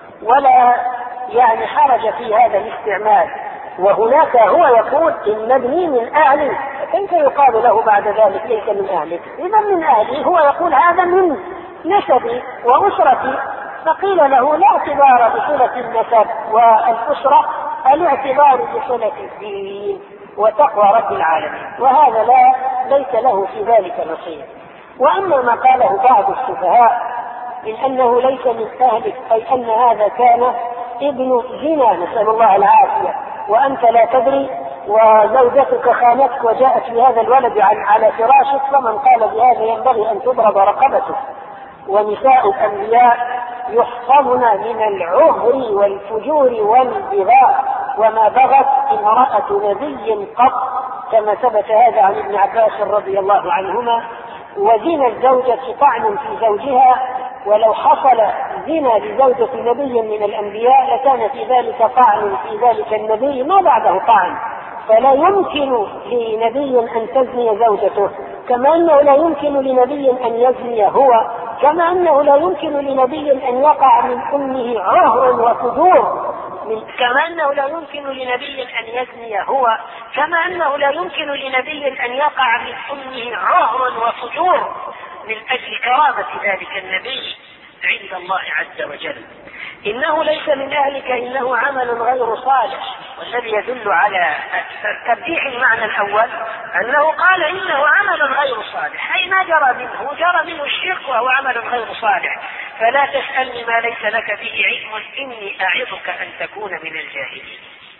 ولا يعني حرج في هذا الاستعمال. وهناك هو يقول إن ابني من أهلي كيف يقال له بعد ذلك ليس من أهلك؟ إذا من أهلي هو يقول هذا من نسبي وأسرتي، فقيل له لا اعتبار بصلة النسب والأسرة الاعتبار بصلة الدين وتقوى رب العالمين، وهذا لا ليس له في ذلك نصيب. وأما ما قاله بعض السفهاء من أنه ليس من أهلك أي أن هذا كان ابن زنا نسأل الله العافية وأنت لا تدري وزوجتك خانتك وجاءت بهذا الولد على فراشك، فمن قال بهذا ينبغي أن تضرب رقبته. ونساء الأنبياء يحفظن من العهر والفجور والبغاء وما بغت امرأة نبي قط كما ثبت هذا عن ابن عباس رضي الله عنهما. وزنا الزوجة طعن في زوجها، ولو حصل زنا لزوجة نبي من الأنبياء لكان في ذلك طعن في ذلك النبي ما بعده طعن، فلا يمكن لنبي أن تزني زوجته كما أنه لا يمكن لنبي أن يزني هو، كما أنه لا يمكن لنبي أن يقع من أمه عهر وفجور، كما أنه لا يمكن لنبي أن يزني هو، كما أنه لا يمكن لنبي أن يقع من أمه عهر وفجور من أجل كرامة ذلك النبي عند الله عز وجل. إنه ليس من أهلك إنه عمل غير صالح، والذي يدل على ترجيح المعنى الأول أنه قال إنه عمل غير صالح أي ما جرى منه جرى منه الشرك وهو عمل غير صالح، فلا تسألني ما ليس لك به علم إني أعظك أن تكون من الجاهلين.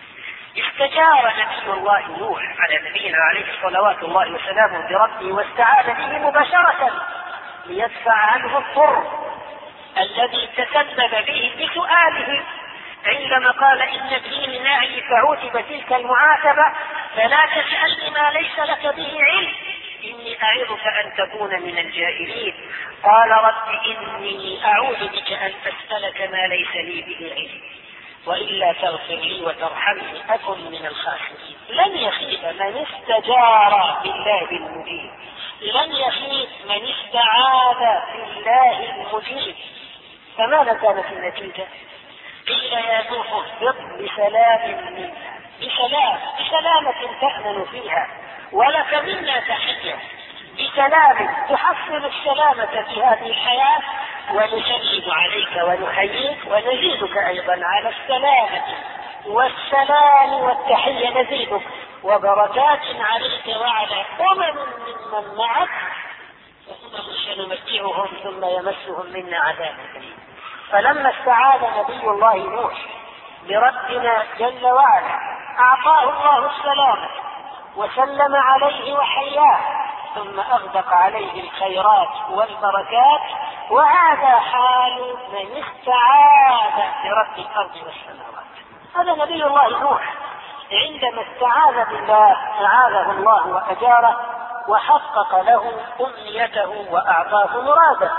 استجار نبي الله نوح على نبينا عليه صلوات الله وسلامه بربه واستعاذ به مباشرة ليدفع عنه الضر الذي تسبب به بسؤاله عندما قال إن ابني من أهلي فعوتب تلك المعاتبة فلا تسألني ما ليس لك به علم إني أعظك أن تكون من الجاهلين. قال رب إني أعوذ بك أن أسألك ما ليس لي به علم وإلا تغفر لي وترحمني أكن من الخاسرين. لن يخيب من استجار بالله المبين لن يخيب من استعاذ بالله المجيب. فماذا كانت النتيجة؟ قيل يا نوح اهبط بسلام منا، بسلام، بسلامة تأمن فيها، ولك منا تحية، بسلام تحصل السلامة في هذه الحياة، ونسلم عليك ونحييك ونزيدك أيضا على السلامة والسلام والتحية، نزيدك وبركات عليك وعلى أمم ممن معك، فأمم سنمتعهم ثم يمسهم منا عذاب أليم. فلما استعاذ نبي الله نوح بربنا جل وعلا أعطاه الله السلامة وسلم عليه وحياه، ثم أغدق عليه الخيرات والبركات. وهذا حال من استعاذ برب الأرض والسماوات. هذا نبي الله نوح عندما استعاذ بالله أعاذه الله وأجاره وحقق له أمنيته وأعطاه مراده.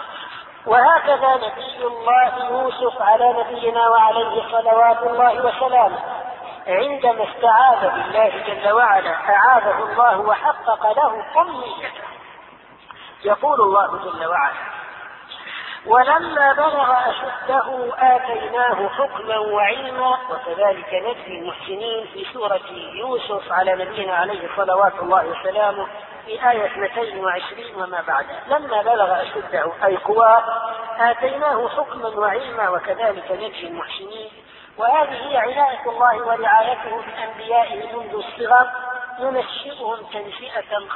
وهكذا نبي الله يوسف على نبينا وعليه صلوات الله وسلامه عندما استعاذ بالله جل وعلا أعاذه الله وحقق له أمنيته. يقول الله جل وعلا: ولما بلغ أشده آتيناه حكما وعلما وكذلك نجزي المحسنين في سورة يوسف على نبينا عليه صلوات الله وسلامه في آية اثنتين وعشرين وما بعدها. لما بلغ أشده أي قواه آتيناه حكما وعلما وكذلك نجزي المحسنين. وهذه هي عناية الله ورعايته بأنبيائه منذ الصغر، ينشئهم تنشئة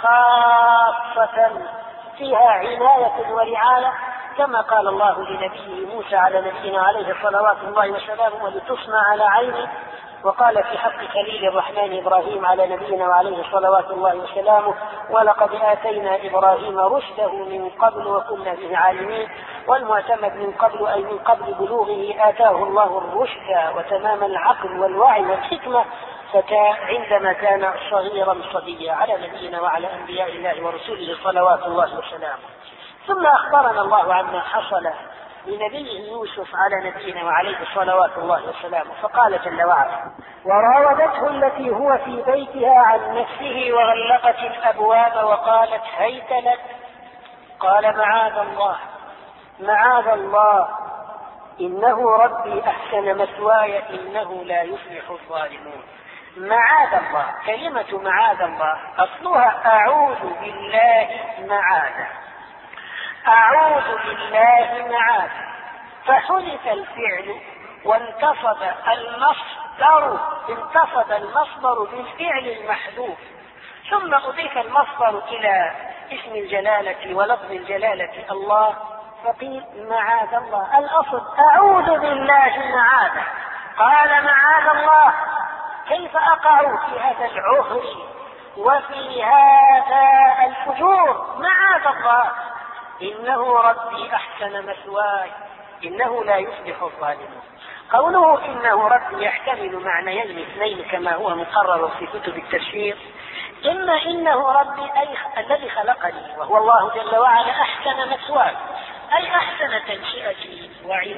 خاصة فيها عناية ورعاية، كما قال الله لنبيه موسى على نبينا عليه صلوات الله وسلامه: ولتصنع على عيني. وقال في حق خليل الرحمن إبراهيم على نبينا وعليه صلوات الله وسلامه: ولقد آتينا إبراهيم رشده من قبل وكنا به عالمين. والمعتمد من قبل أي من قبل بلوغه آتاه الله الرشد وتمام العقل والوعي والحكمة عندما كان صغيرا صبيا على نبينا وعلى أنبياء الله ورسوله صلوات الله وسلامه. ثم أخبرنا الله عما حصل لنبيه يوسف على نبينا وعليه صلوات الله وسلامه، فقال جل وعلا: وراودته التي هو في بيتها عن نفسه وغلقت الأبواب وقالت هيت لك. قال: معاذ الله معاذ الله إنه ربي أحسن مثواي إنه لا يفلح الظالمون. معاذ الله، كلمة معاذ الله أصلها أعوذ بالله معاذ، أعوذ بالله معاذ، فحذف الفعل وانتصب المصدر، انتصب المصدر بالفعل المحذوف، ثم أضيف المصدر إلى اسم الجلالة ولفظ الجلالة الله، فقيل معاذ الله. الأصل أعوذ بالله معاذ. قال: معاذ الله، كيف أقع في هذا العهر وفي هذا الفجور؟ معاذ الله، إنه ربي أحسن مثواي إنه لا يفلح الظالمون. قوله إنه ربي يحتمل معنيين اثنين كما هو مقرر في كتب التفسير: إما إنه ربي أي الذي خلقني وهو الله جل وعلا أحسن مثواي، أي أحسن تنشئتي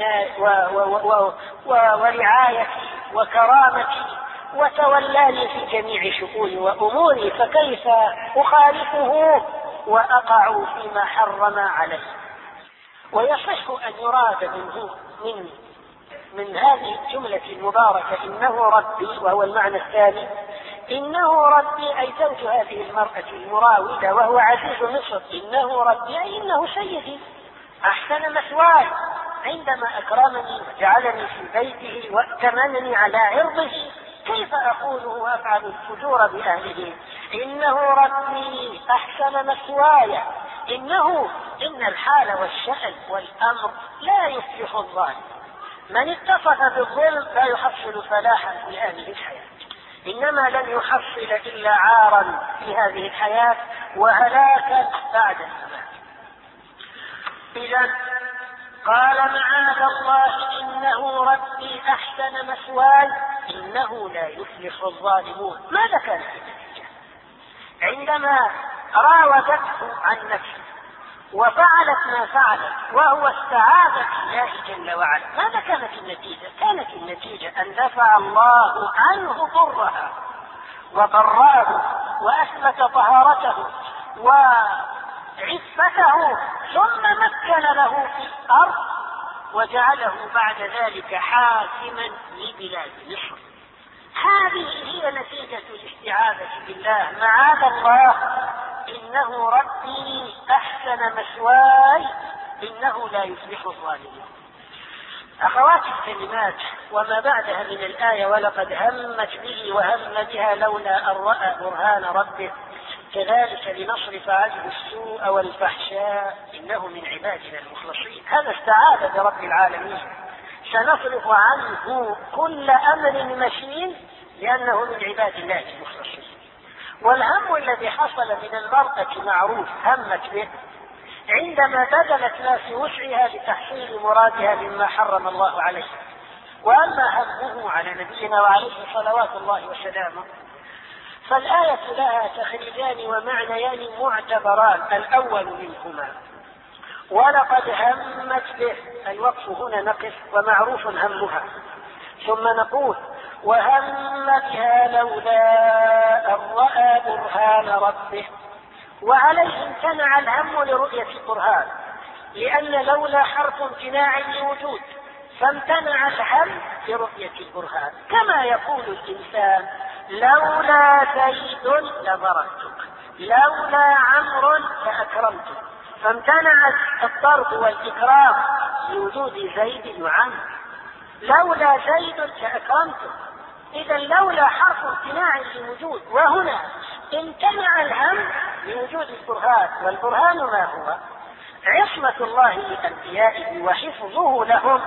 ورعايتي وكرامتي وتولاني في جميع شؤوني وأموري، فكيف أخالفه وأقع فيما حرم عليه. ويصح أن يراد منه من من هذه الجملة المباركة إنه ربي، وهو المعنى الثاني، إنه ربي أي زوج هذه المرأة المراودة وهو عزيز مصر، إنه ربي أي إنه سيدي أحسن مثواي عندما أكرمني وجعلني في بيته واتمنني على عرضه، كيف أقوله وأفعل الفجور بأهله؟ إنه ربي أحسن مثواي. إنه إن الحال والشأن والأمر لا يفلح الظالم. من اتصف بالظلم لا يحصل فلاحا في هذه الحياة، إنما لن يحصل إلا عارا في هذه الحياة وهلاكا بعد الممات. إذا قال: معاذ الله إنه ربي أحسن مثواي إنه لا يفلح الظالمون. ماذا كانت النتيجة عندما راودته عن نفسه وفعلت ما فعلت وهو استعاذ بالله جل وعلا؟ ماذا كانت النتيجة؟ كانت النتيجة أن دفع الله عنه ضرها وبرأه وأثبت طهارته وعفته ثم مكن له في الأرض وجعله بعد ذلك حاكما لبلاد مصر. هذه هي نتيجة الاستعاذة بالله. معاذ الله، إنه ربي أحسن مثواي إنه لا يفلح الظالمون. أخواتي الكلمات، وما بعدها من الآية ولقد همت به وهم بها لولا أن رأى برهان ربه كذلك لنصرف عنه السوء والفحشاء إنه من عبادنا المخلصين. هذا استعاذ برب العالمين. سنصرف عنه كل أمر مشين لأنه من عباد الله المخلصين. والهم الذي حصل من المرأة معروف، همت به عندما بذلت ما في وسعها لتحصيل مرادها مما حرم الله عليه. وأما همه على نبينا وعليه صلوات الله وسلامه فالآية لها تخريجان ومعنيان معتبران. الأول منهما ولقد همت به، الوقف هنا نقف ومعروف همها، ثم نقول وهم بها لولا أن رأى برهان ربه. وعليه امتنع الهم لرؤية البرهان، لأن لولا حرف امتناع لوجود، فامتنع الهم لرؤية البرهان. كما يقول الإنسان لولا زيد لضربتك، لولا عمرو لأكرمتك، فامتنع الضرب والإكرام لوجود زيد وعمرو. لولا زيد لأكرمتك، إذا لولا حرف امتناع لوجود، وهنا امتنع الهم لوجود البرهان. والبرهان ما هو؟ عصمة الله لأنبيائه وحفظه لهم.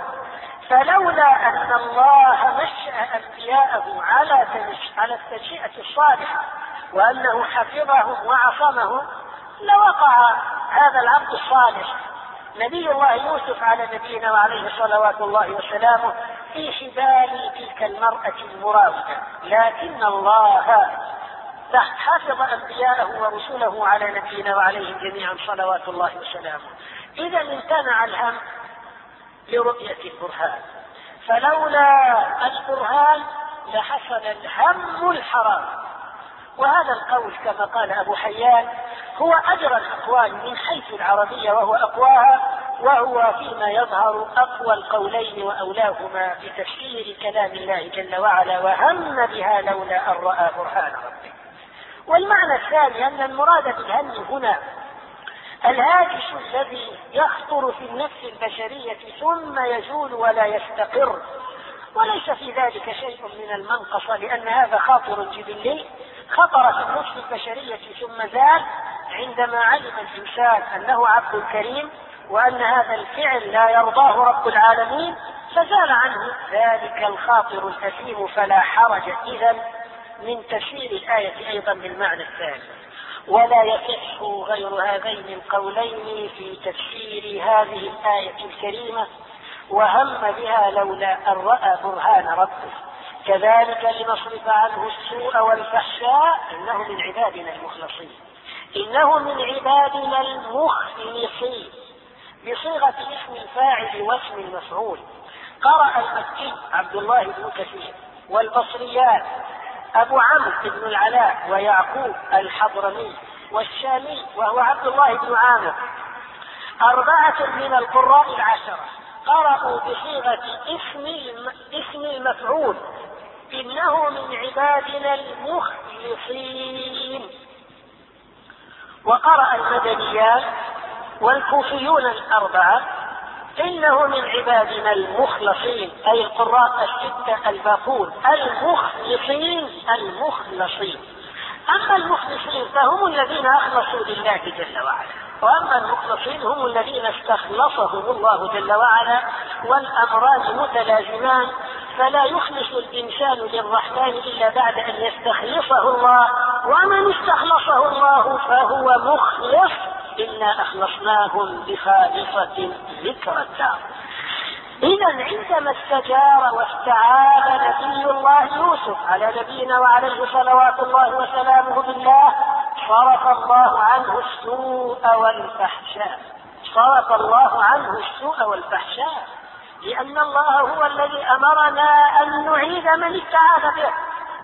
فلولا أن الله نشأ أنبياءه على على التنشئة الصالحة وأنه حفظهم وعصمهم لوقع هذا العبد الصالح نبي الله يوسف على نبينا وعليه صلوات الله وسلامه في حبال تلك المرأة المراودة. لكن الله حفظ أنبياءه ورسله على نبينا وعليهم جميعا صلوات الله وسلامه. إذا امتنع الهم لرؤية البرهان. فلولا البرهان لحصل الهم الحرام. وهذا القول كما قال أبو حيان هو أجرى الأقوال من حيث العربية وهو أقواها، وهو فيما يظهر أقوى القولين وأولاهما بتفسير كلام الله جل وعلا وهم بها لولا أن رأى برهان ربه. والمعنى الثاني أن المراد بالهم هنا الهاجس الذي يخطر في النفس البشرية ثم يزول ولا يستقر، وليس في ذلك شيء من المنقصة، لأن هذا خاطر جبلي خطر في النفس البشرية ثم زال عندما علم الإنسان أنه عبد كريم وأن هذا الفعل لا يرضاه رب العالمين، فزال عنه ذلك الخاطر الأثيم. فلا حرج إذن من تفسير الآية أيضا بالمعنى الثاني. ولا يصح غير هذين القولين في تفسير هذه الآية الكريمة وهم بها لولا أن رأى برهان ربه كذلك لنصرف عنه السوء والفحشاء إنه من عبادنا المخلصين. إنه من عبادنا المخلصين بصيغة اسم الفاعل واسم المفعول. قرأ المكي عبد الله بن كثير والبصريان أبو عمرو بن العلاء ويعقوب الحضرمي والشامي وهو عبد الله بن عامر، أربعة من القراء العشرة قرأوا بصيغة اسم اسم المفعول إنه من عبادنا المخلصين. وقرأ المدنيان والكوفيون الأربعة إنه من عبادنا المخلصين، أي القراء الستة الباقون المخلصين المخلصين. أما المخلصين فهم الذين أخلصوا لله جل وعلا، وأما المخلصين هم الذين استخلصهم الله جل وعلا، والأمران متلازمان، فلا يخلص الإنسان للرحمن إلا بعد أن يستخلصه الله، ومن استخلصه الله فهو مخلص. إنا أخلصناهم بخالصة ذكر الدار. إذا عندما استجار واستعاذ نبي الله يوسف على نبينا وعليه صلوات الله وسلامه بالله صرف الله عنه السوء والفحشاء. صرف الله عنه السوء والفحشاء لأن الله هو الذي أمرنا أن نعيد من استعاذ به،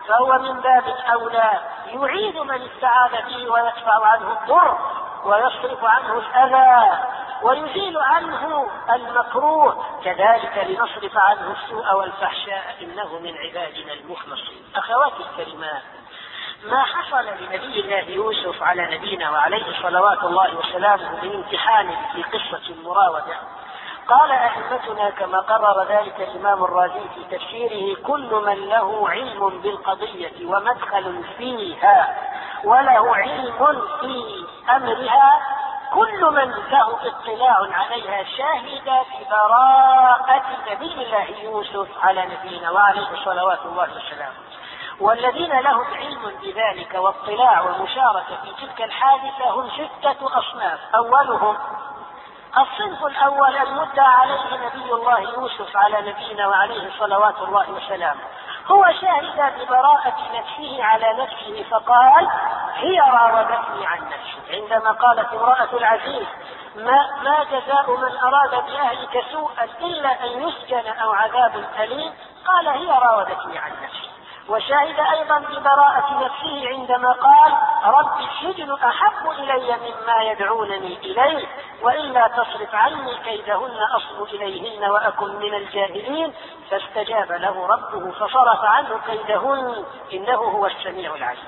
فهو من باب أولى يعيد من استعاذ به ويدفع عنه الضر ويصرف عنه الأذى ويزيل عنه المكروه، كذلك لنصرف عنه السوء والفحشاء إنه من عبادنا المخلصين. أخواتي الكريمات، ما حصل لنبي الله يوسف على نبينا وعليه صلوات الله وسلامه من امتحان في قصة المراودة، قال أئمتنا كما قرر ذلك الإمام الرازي في تفسيره: كل من له علم بالقضية ومدخل فيها وله علم في أمرها، كل من له اطلاع عليها، شاهد ببراءة نبي الله يوسف على نبينا وعليه صلوات الله وسلامه. والذين لهم علم بذلك واطلاع ومشاركة في تلك الحادثة هم ستة أصناف. أولهم الصنف الأول المدعى عليه نبي الله يوسف على نبينا وعليه صلوات الله وسلامه، هو شاهد ببراءة نفسه على نفسه فقال: هي راودتني عن نفسي. عندما قالت امرأة العزيز: ما, ما جزاء من أراد بأهلك سوءا إلا أن يسجن أو عذاب أليم، قال: هي راودتني عن نفسي. وشاهد أيضا ببراءة نفسه عندما قال: رب السجن أحب إلي مما يدعونني إليه وإلا تصرف عني كيدهن أصب إليهن وأكن من الجاهلين، فاستجاب له ربه فصرف عنه كيدهن إنه هو السميع العليم.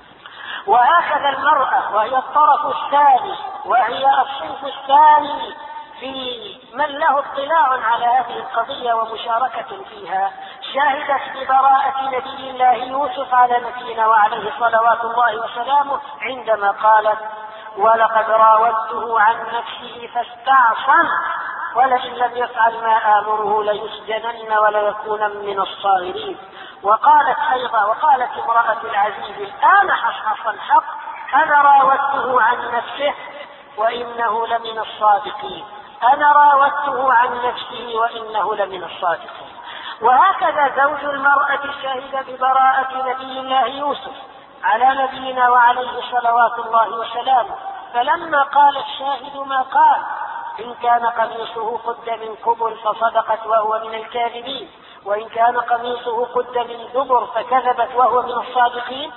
وهكذا المرأة وهي الطرف الثاني وهي الصنف الثاني في من له اطلاع على هذه القضية ومشاركة فيها، شاهدت ببراءة نبي الله يوسف على نبينا وعليه صلوات الله وسلامه عندما قالت: ولقد راودته عن نفسه فاستعصم ولئن لم يفعل ما آمره ليسجنن وليكون من الصاغرين. وقالت أيضا وقالت امرأة العزيز: الآن حصحص الحق أنا راودته عن نفسه وإنه لمن الصادقين. أنا راودته عن نفسه وإنه لمن الصادقين. وهكذا زوج المرأة شهد ببراءة نبي الله يوسف على نبينا وعليه صلوات الله وسلامه، فلما قال الشاهد ما قال: إن كان قميصه قد من قبل فصدقت وهو من الكاذبين، وإن كان قميصه قد من دبر فكذبت وهو من الصادقين،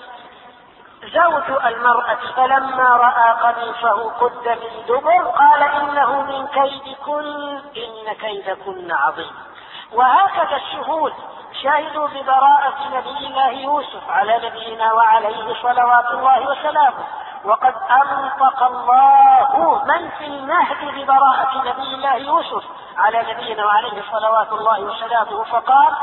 زوج المرأة فلما رأى قميصه قد من دبر قال: إنه من كيدكن إن كيدكن عظيم. وهكذا الشهود شهدوا ببراءة نبي الله يوسف على نبينا وعليه صلوات الله وسلامه، وقد أنطق الله من في المهد ببراءة نبي الله يوسف على نبينا وعليه صلوات الله وسلامه فقال: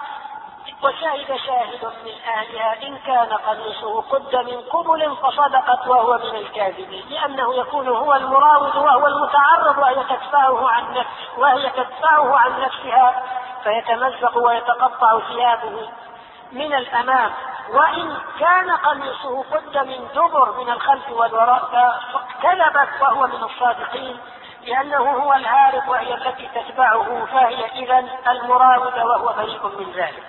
وشهد شاهد من أهلها إن كان قميصه قد من قبل فصدقت وهو من الكاذبين، لأنه يكون هو المراود وهو المتعرض وهي تدفعه عن نفسه وهي تدفعه عن نفسها فيتمزق ويتقطع ثيابه من الأمام. وإن كان قميصه قد من دبر من الخلف والوراء فكذبت وهو من الصادقين، لأنه هو الهارب وهي التي تتبعه، فهي إذن المراود وهو بريء من ذلك.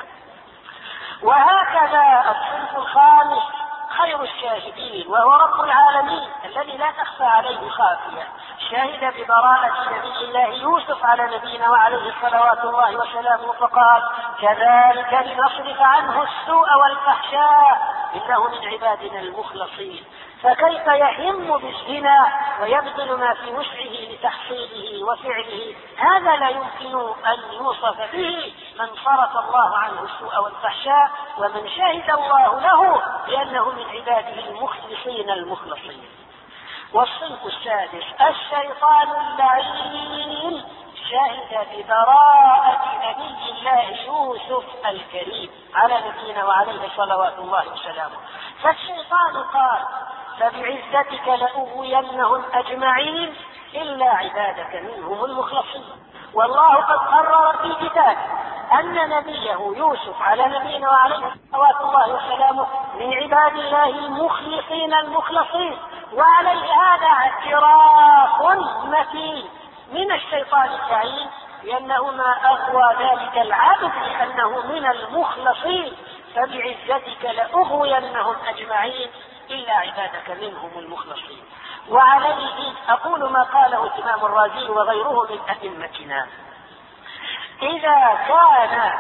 وهكذا الصنف الخامس خير الشاهدين وهو رب العالمين الذي لا تخفى عليه خافية، شهد ببراءة نبي الله يوسف على نبينا وعليه صلوات الله وسلامه فقال: كذلك لنصرف عنه السوء والفحشاء إنه من عبادنا المخلصين. فكيف يهم بالزنا ويبذل ما في وسعه لتحصيله وفعله؟ هذا لا يمكن أن يوصف به من صرف الله عنه السوء والفحشاء ومن شهد الله له بأنه من عباده المخلصين المخلصين. والصنف السادس الشيطان اللعين شهد ببراءة نبي الله يوسف الكريم على نبينا وعليه صلوات الله وسلامه. فالشيطان قال: فبعزتك لأغوينهم أجمعين إلا عبادك منهم المخلصين. والله قد قرر في كتابه أن نبيه يوسف على نبينا وعليه صلوات الله وسلامه من عباد الله المخلصين المخلصين، وعليه هذا اعتراف متين من الشيطان اللعين لأنه ما أغوى ذلك العبد لأنه من المخلصين. فبعزتك لأغوينهم أجمعين إلا عبادك منهم المخلصين. وعليه أقول ما قاله الإمام الرازي وغيره من أئمتنا: إذا كان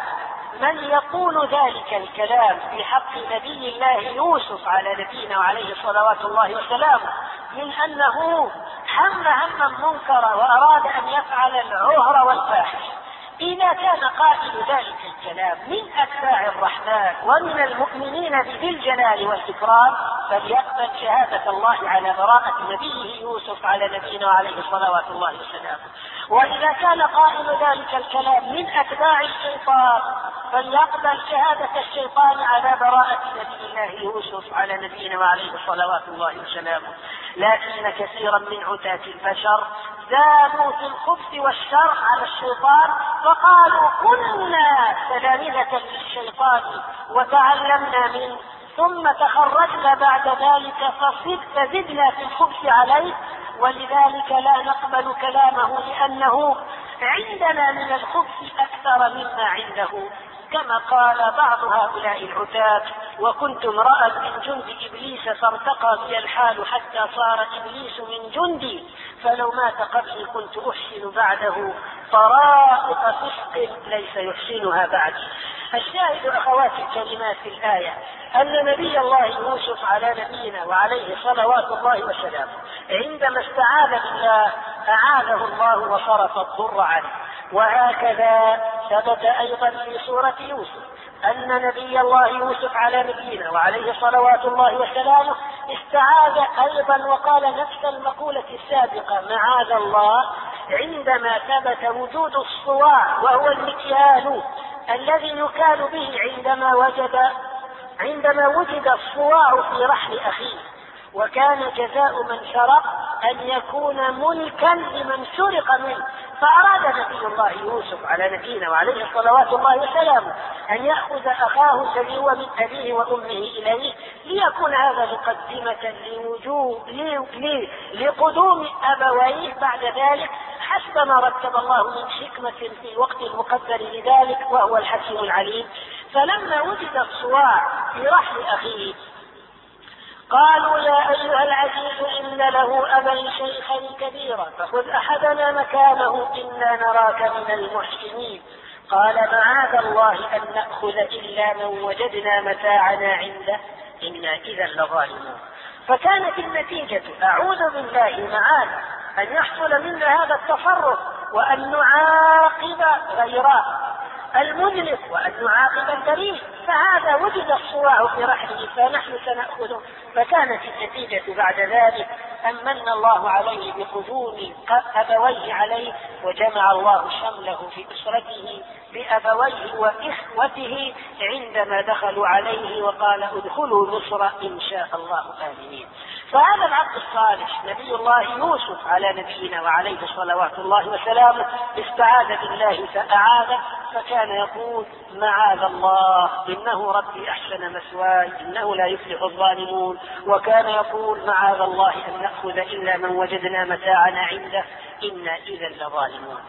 من يقول ذلك الكلام في حق نبي الله يوسف على نبينا وعليه صلوات الله وسلامه من أنه هم هما منكرا وأراد أن يفعل العهر والفاحش، إذا كان قائل ذلك الكلام من أتباع الرحمن ومن المؤمنين بذي الجلال والإكرام فليقبل شهادة الله على براءة نبيه يوسف على نبينا وعليه صلوات الله وسلامه. وإذا كان قائل ذلك الكلام من أتباع الشيطان فليقبل شهادة الشيطان على براءة نبي الله يوسف على نبينا وعليه صلوات الله وسلامه. لكن كثيرا من عتاة البشر زادوا في الخبث والشر على الشيطان فقالوا كنا تلامذة للشيطان وتعلمنا منه ثم تخرجنا بعد ذلك فزدنا في الخبث عليه، ولذلك لا نقبل كلامه لأنه عندنا من الخبث أكثر مما عنده. كما قال بعض هؤلاء العتاة: وكنت امرأ من جند إبليس فارتقى بي الحال حتى صار إبليس من جندي، فلو مات قبلي كنت أحسن بعده طرائق فسق ليس يحسنها بعدي. الشاهد أخواتي الكلمات في الآية أن نبي الله يوسف على نبينا وعليه صلوات الله وسلامه عندما استعاذ بالله أعاذه الله وصرف الضر عنه. وهكذا ثبت أيضا في سورة يوسف أن نبي الله يوسف على نبينا وعليه صلوات الله وسلامه استعاذ أيضا وقال نفس المقولة السابقة معاذ الله عندما ثبت وجود الصواع وهو المكيال الذي يكال به عندما وجد عندما وجد الصواع في رحل أخيه، وكان جزاء من سرق أن يكون ملكا لمن سرق منه، فأراد نبي الله يوسف على نبينا وعليه صلوات الله وسلامه أن يأخذ أخاه سليوا من أبيه وأمه إليه ليكون هذا مقدمة لوجوب لقدوم أبويه بعد ذلك حسب ما رتب الله من حكمة في الوقت المقدر لذلك وهو الحكيم العليم. فلما وجد الصواع في رحل أخيه قالوا يا أيها العزيز إن له أبا شيخا كبيرا فخذ أحدنا مكانه إنا نراك من المحسنين. قال معاذ الله أن نأخذ إلا من وجدنا متاعنا عنده إنا إذا لظالمون. فكانت النتيجة أعوذ بالله معاذ أن يحصل منا هذا التصرف وأن نعاقب غيره المذنب وأن نعاقب البريء، فهذا وجد الصواع في رحله فنحن سنأخذه. فكانت النتيجة بعد ذلك أن من الله عليه بقدوم أبويه عليه وجمع الله شمله في أسرته بأبويه وإخوته عندما دخلوا عليه وقال ادخلوا مصر إن شاء الله آمنين. فهذا العبد الصالح نبي الله يوسف على نبينا وعليه صلوات الله وسلامه استعاذ بالله فأعاذه، فكان يقول معاذ الله إنه ربي أحسن مثواي إنه لا يفلح الظالمون، وكان يقول معاذ الله أن نأخذ إلا من وجدنا متاعنا عنده إنا إذا لظالمون.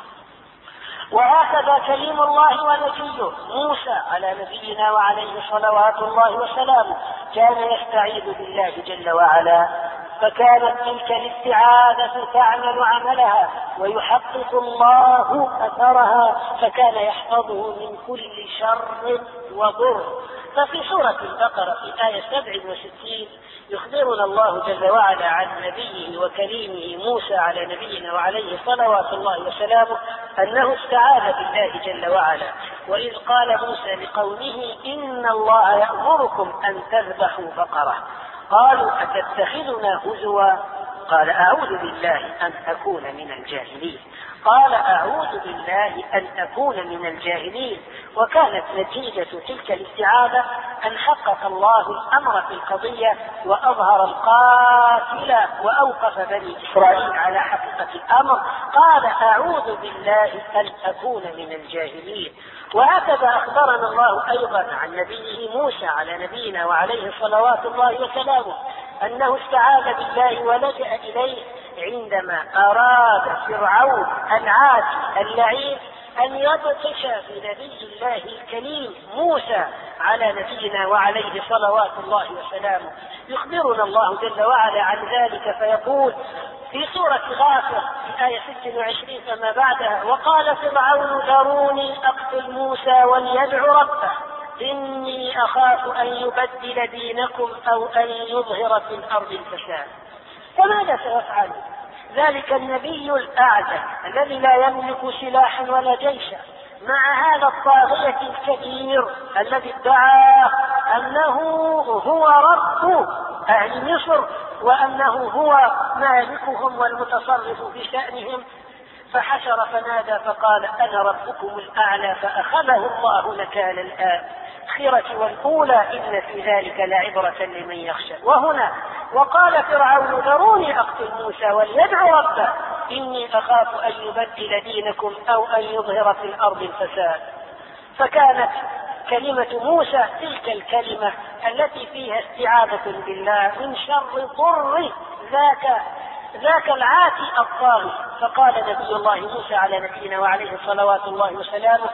وهكذا كليم الله ونبيه موسى على نبينا وعليه صلوات الله وسلامه كان يستعيذ بالله جل وعلا، فكانت تلك الاستعاذة تعمل عملها ويحقق الله أثرها، فكان يحفظه من كل شر وضر. ففي سورة البقرة في آية سبع وستين يخبرنا الله جل وعلا عن نبيه وكريمه موسى على نبينا وعليه صلوات الله وسلامه أنه استعاذ بالله جل وعلا. وإذ قال موسى لقومه إن الله يأمركم أن تذبحوا بقرة قالوا أتتخذنا هزوا قال أعوذ بالله أن أكون من الجاهلين قال أعوذ بالله أن أكون من الجاهلين. وكانت نتيجة تلك الاستعاذة أن حقق الله الأمر في القضية وأظهر القاتل وأوقف بني إسرائيل على حقيقة الأمر. قال أعوذ بالله أن أكون من الجاهلين. وهكذا أخبرنا الله أيضا عن نبيه موسى على نبينا وعليه صلوات الله وسلامه أنه استعاذ بالله ولجأ إليه عندما أراد فرعون العاتي اللعين أن يبطش بنبي الله الكريم موسى على نبينا وعليه صلوات الله وسلامه. يخبرنا الله جل وعلا عن ذلك فيقول في سورة غافر الآية ست وعشرين فما بعدها: وقال فرعون ذروني أقتل موسى وليدع ربه إني أخاف أن يبدل دينكم أو أن يظهر في الأرض الفساد. فماذا سيفعل ذلك النبي الأعزل الذي لا يملك سلاحا ولا جيشا مع هذا الطاغية الكبير الذي ادعى أنه هو رب أهل مصر وأنه هو مالكهم والمتصرف في شأنهم؟ فحشر فنادى فقال: أنا ربكم الأعلى، فأخذه الله نكال الآخرة والأولى إن في ذلك لعبرة لمن يخشى. وهنا: وقال فرعون ذروني أقتل موسى وليدع ربه إني أخاف أن يبدل دينكم أو أن يظهر في الأرض الفساد. فكانت كلمة موسى تلك الكلمة التي فيها استعاذة بالله من شر ضر ذاك ذاك العاتي الطاغي. فقال نبي الله موسى على نبينا وعليه صلوات الله وسلامه: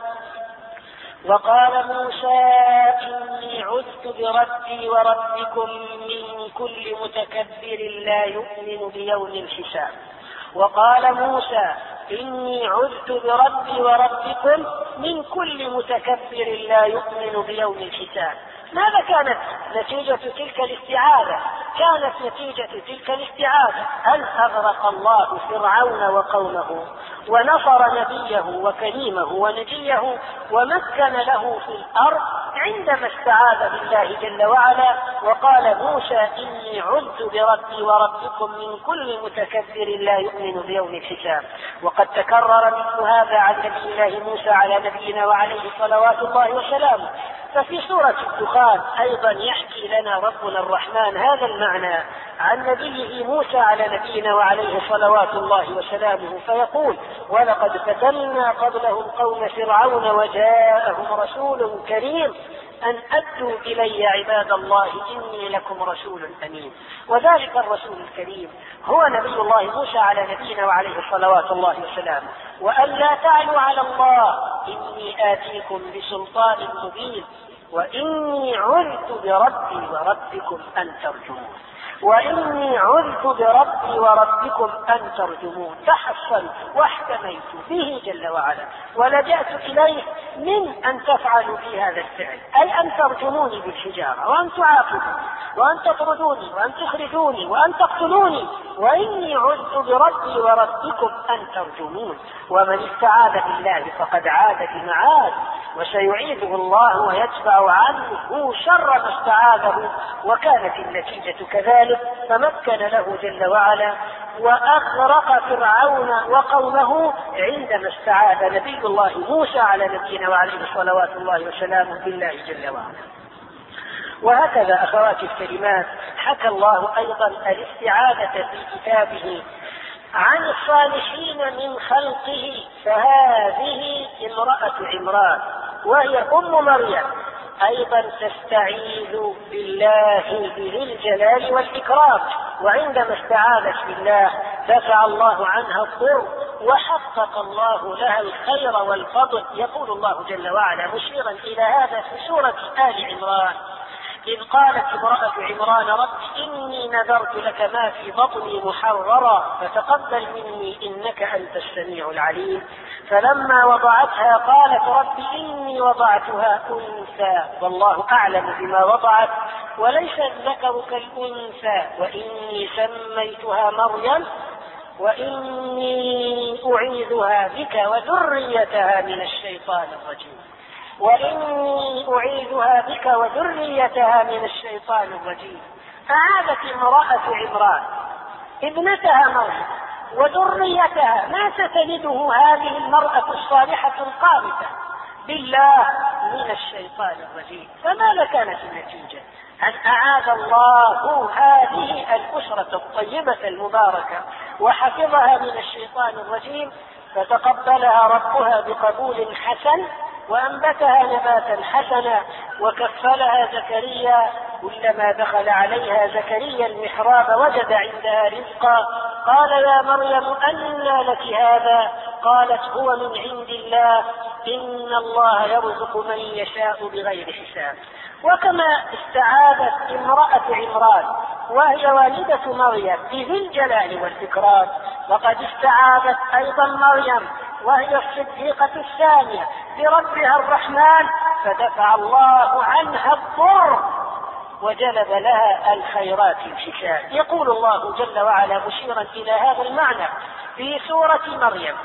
وقال موسى إني عذت بربي وربكم من كل متكبر لا يؤمن بيوم الحساب. وقال موسى إني عذت بربي وربكم من كل متكبر لا يؤمن بيوم الحساب. ماذا كانت نتيجة تلك الاستعاذة؟ كانت نتيجة تلك الاستعاذة أن أغرق الله فرعون وقومه ونصر نبيه وكريمه ونجيه ومكن له في الأرض عندما استعاذ بالله جل وعلا وقال موسى إني عذت بربي وربكم من كل متكبر لا يؤمن بيوم الحساب. وقد تكرر مثل هذا عن نبي الله موسى على نبينا وعليه صلوات الله وسلامه. ففي سورة الدخان أيضا يحكي لنا ربنا الرحمن هذا المعنى عن نبيه موسى على نبينا وعليه صلوات الله وسلامه فيقول: ولقد فتنا قبلهم قوم فرعون وجاءهم رسول كريم أن أدوا إلي عباد الله إني لكم رسول أمين. وذلك الرسول الكريم هو نبي الله موسى على نبينا وعليه صلوات الله وسلامه. وأن لا تعلوا على الله إني آتيكم بسلطان مبين وإني عذت بربي وربكم أن ترجمون وإني عذت بربي وربكم أن ترجمون. تحصنت واحتميت به جل وعلا ولجأت إليه من أن تفعلوا في هذا الفعل، أي أن ترجموني بالحجارة وأن تعاقبوني وأن تطردوني وأن تخرجوني وأن تقتلوني وإني عذت بربي وربكم أن ترجمون. ومن استعاذ بالله فقد عاد بمعاد وسيعيذه الله ويدفع عنه شر ما استعاذه. وكانت النتيجة كذلك فمكن له جل وعلا وأغرق فرعون وقومه عندما استعاذ نبي الله موسى على نبينا وعليه صلوات الله وسلامه بالله جل وعلا. وهكذا أخواتي الكريمات حكى الله أيضا الاستعاذة في كتابه عن الصالحين من خلقه. فهذه امرأة عمران وهي أم مريم أيضا تستعيذ بالله ذي الجلال والإكرام، وعندما استعاذت بالله دفع الله عنها الضر وحقق الله لها الخير والفضل. يقول الله جل وعلا مشيرا إلى هذا في سورة آل عمران: إذ قالت امرأة عمران رب إني نذرت لك ما في بطني محررا فتقبل مني إنك أنت السميع العليم. فلما وضعتها قالت رب إني وضعتها أنثى والله أعلم بما وضعت وليس الذكر كالأنثى وإني سميتها مريم وإني أعيذها بك وذريتها من الشيطان الرجيم وإني أعيذها بك وذريتها من الشيطان الرجيم. أعادت امرأة عمران ابنتها مريم وذريتها ما ستلده هذه المرأة الصالحة القانتة بالله من الشيطان الرجيم. فماذا كانت النتيجة؟ أن أعاد الله هذه الأسرة الطيبة المباركة وحفظها من الشيطان الرجيم، فتقبلها ربها بقبول حسن وأنبتها نباتا حسنا وكفلها زكريا. كلما دخل عليها زكريا المحراب وجد عندها رزقا قال يا مريم أنى لك هذا؟ قالت هو من عند الله إن الله يرزق من يشاء بغير حساب. وكما استعاذت امرأة عمران وهي والدة مريم بذي الجلال والإكرام وقد استعاذت أيضا مريم وهي الصديقة الثانية بربها الرحمن، فدفع الله عنها الضر وجلب لها الخيرات الحسان. يقول الله جل وعلا مشيرا إلى هذا المعنى في سورة مريم: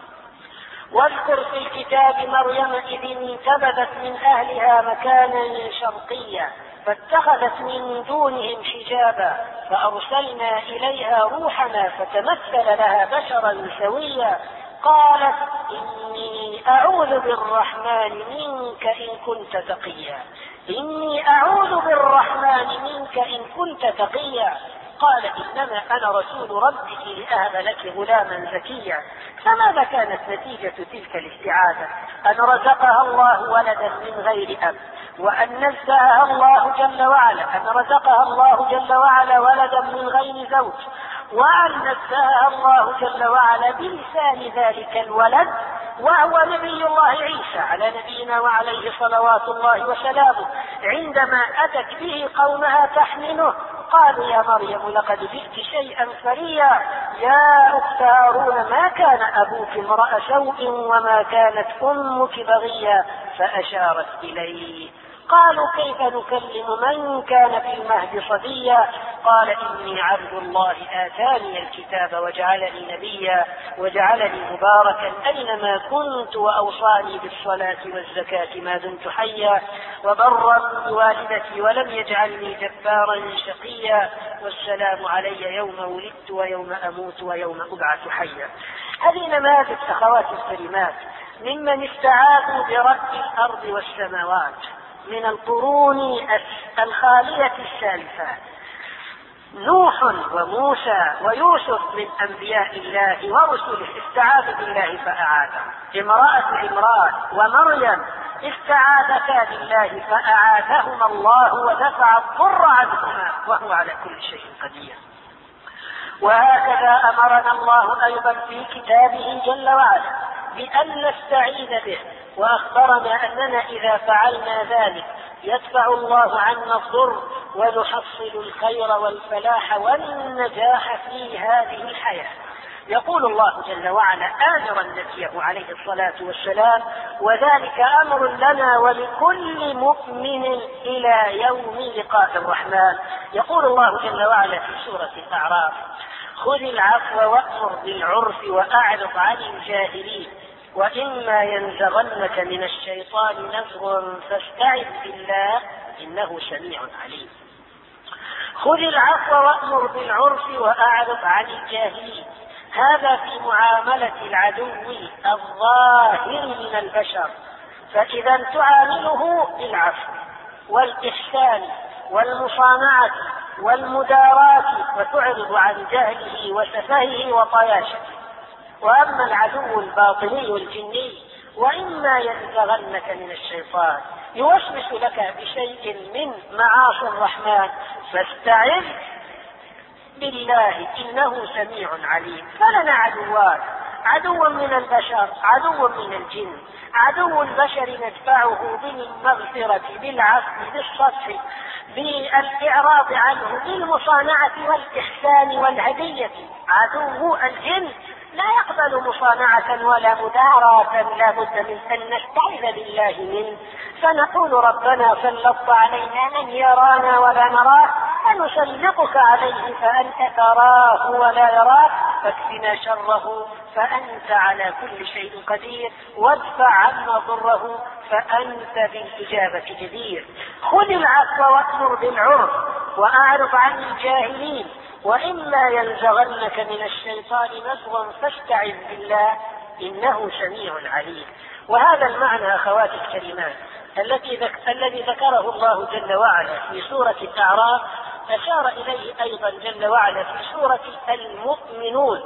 واذكر في الكتاب مريم إذ انتبذت من أهلها مكانا شرقيا فاتخذت من دونهم حجابا فأرسلنا إليها روحنا فتمثل لها بشرا سويا قالت إني أعوذ بالرحمن منك إن كنت تقيا إني أعوذ بالرحمن منك إن كنت تقيا قال إنما أنا رسول ربك لأهب لك غلاما زكيا. فماذا كانت نتيجة تلك الاستعاذة؟ أن رزقها الله ولدا من غير أب، وأن نزهها الله جل وعلا أن رزقها الله جل وعلا ولدا من غير زوج، وأن نزهها الله جل وعلا بلسان ذلك الولد وهو نبي الله عيسى على نبينا وعليه صلوات الله وسلامه. عندما أتت به قومها تحمله قالوا يا مريم لقد جئت شيئا فريا يا أخت هارون ما كان أبوك امرأ سوء وما كانت أمك بغيا فأشارت إليه. قالوا كيف نكلم من كان في المهد صبيا قال إني عبد الله آتاني الكتاب وجعلني نبيا وجعلني مباركا أينما كنت وأوصاني بالصلاة والزكاة ما دمت حيا وبرا بوالدتي ولم يجعلني جبارا شقيا والسلام علي يوم ولدت ويوم أموت ويوم أبعث حيا. هذه نماذج أخواتي الكريمات ممن استعاذوا برب الأرض والسماوات من القرون الخالية السالفة. نوح وموسى ويوسف من أنبياء الله ورسله استعاذ بالله فأعاذه. امرأة عمران ومريم استعاذتا بالله فأعاذهما الله ودفع الضر عنهما وهو على كل شيء قدير. وهكذا أمرنا الله أيضا في كتابه جل وعلا بأن نستعيذ به، وأخبرنا أننا إذا فعلنا ذلك يدفع الله عنا الضر ونحصل الخير والفلاح والنجاح في هذه الحياة. يقول الله جل وعلا آمرا نبيه عليه الصلاة والسلام: وذلك أمر لنا ولكل مؤمن إلى يوم لقاء الرحمن. يقول الله جل وعلا في سورة الأعراف: خذ العفو وأمر بالعرف وأعرض عن الجاهلين وإما ينزغنك من الشيطان نزغ فاستعذ بالله إنه سميع عليم. خذ العفو وأمر بالعرف وأعرض عن الجاهلين، هذا في معاملة العدو الظاهر من البشر، فإذا تعامله بالعفو والإحسان والمصانعة والمداراة وتعرض عن جهله وسفهه وطياشته. وأما العدو الباطني الجني وإما ينزغنك من الشيطان يوسوس لك بشيء من معاصي الرحمن فاستعذ بالله إنه سميع عليم. فلنا عدوان: عدو من البشر، عدو من الجن. عدو البشر ندفعه بالمغفرة بالعفو بالصفح بالإعراض عنه بالمصانعة والإحسان والهدية. عدو الجن لا يقبل مصانعة ولا مداراة، لا بد من أن نستعيذ بالله منه، فنقول ربنا سلط علينا من يرانا ولا نراه فنسلطك عليه فأنت تراه ولا يراك فاكفنا شره فأنت على كل شيء قدير وادفع عنا ضره فأنت بالإجابة جدير. خذ العفو وأمر بالعرف وأعرض عن الجاهلين وإما ينزغنك من الشيطان نزغ فاستعذ بالله إنه سميع عليم. وهذا المعنى أخواتي الكريمات الذي ذك... الذي ذكره الله جل وعلا في سورة الأعراف أشار إليه أيضا جل وعلا في سورة المؤمنون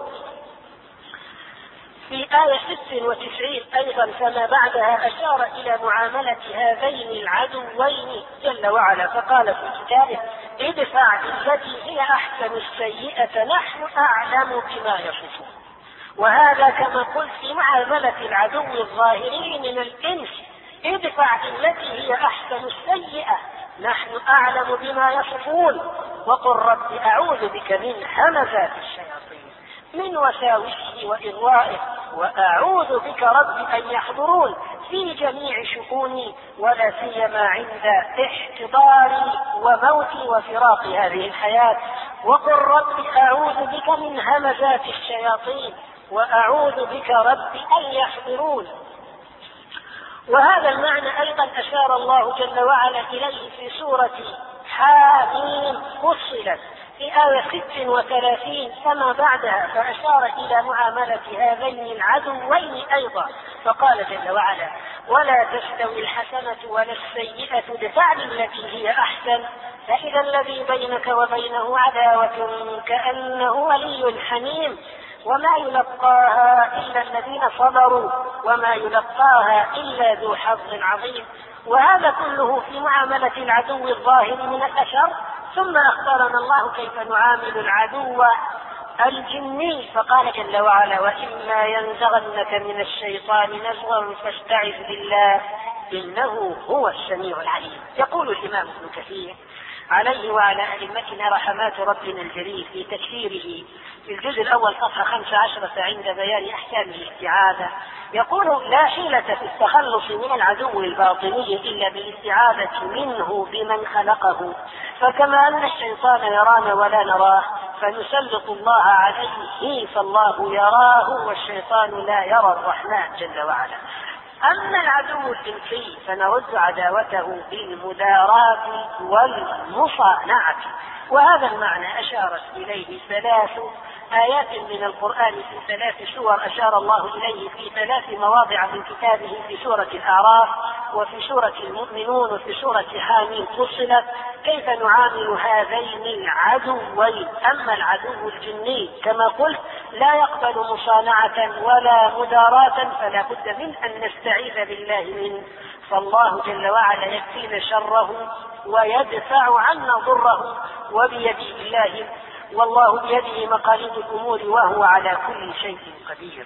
في آية ست وتسعين أيضا، فما بعدها أشار إلى معاملة هذين العدوين جل وعلا فقال في كتابه: ادفع بالتي هي أحسن السيئة نحن أعلم بما يصفون. وهذا كما قلت في معاملة العدو الظاهري من الإنس: ادفع بالتي هي أحسن السيئة نحن أعلم بما يصفون وقل رب أعوذ بك من همزات الشياطين. من وساوسه وإغوائه، وأعوذ بك رب أن يحضرون في جميع شؤوني، ولا سيما عند احتضاري وموتي وفراق هذه الحياة. وقل رب أعوذ بك من همزات الشياطين، وأعوذ بك رب أن يحضرون. وهذا المعنى أيضا أشار الله جل وعلا إليه في سورة حاميم فصلت في آية ست وثلاثين فما بعدها، فأشار إلى معاملة هذين العدوين أيضا، فقال جل وعلا: ولا تستوي الحسنة ولا السيئة ادفع بالتي هي أحسن، فإذا الذي بينك وبينه عداوة كأنه ولي حميم، وما يلقاها إلا الذين صبروا وما يلقاها إلا ذو حظ عظيم. وهذا كله في معاملة العدو الظاهر من الأشر. ثم أخبرنا الله كيف نعامل العدو الجني، فقال جل وعلا: وإما ينزغنك من الشيطان نزغ فاستعذ بالله إنه هو السميع العليم. يقول الإمام ابن كثير عليه وعلى أئمتنا رحمات ربنا الجليل في تفسيره في الجزء الأول صفحة خمسة عشرة عند بيان أحكام الاستعاذة، يقول: لا حيلة في التخلص من العدو الباطني إلا بالاستعاذة منه بمن خلقه، فكما أن الشيطان يرانا ولا نراه فنسلط الله عليه فالله يراه والشيطان لا يرى الرحمن جل وعلا. أما العدو الإنسي فنرد عداوته بالمداراة والمصانعة. وهذا المعنى أشارت إليه ثلاث آيات من القرآن في ثلاث سور أشار الله إليه في ثلاث مواضع من كتابه، في سورة الأعراف وفي سورة المؤمنون وفي سورة حاميم فصلت كيف نعامل هذين العدوين. أما العدو الجني كما قلت لا يقبل مصانعة ولا مداراة، فلا بد من أن نستعيذ بالله منه، فالله جل وعلا يكفينا شره ويدفع عنا ضره، وبيد الله والله بيده مقاليد الأمور وهو على كل شيء قدير.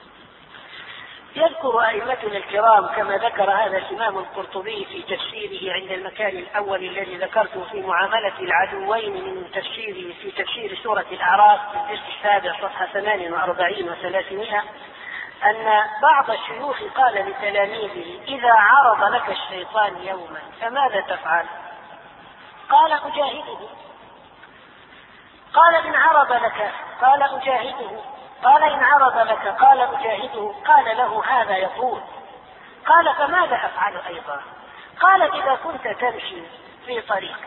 يذكر أئمتنا الكرام كما ذكر هذا الإمام القرطبي في تفسيره عند المكان الأول الذي ذكرته في معاملة العدوين من تفسيره في تفسير سورة الأعراف في الجزء السابع صفحة ثمان وأربعين وثلاثمائة أن بعض الشيوخ قال لتلاميذه: إذا عرض لك الشيطان يوما فماذا تفعل؟ قال: أجاهده. قال: إن عرض لك؟ قال: أجاهده. قال: إن عرض لك؟ قال: أجاهده. قال له: هذا يطول. قال: فماذا أفعل أيضا؟ قال: إذا كنت تمشي في طريق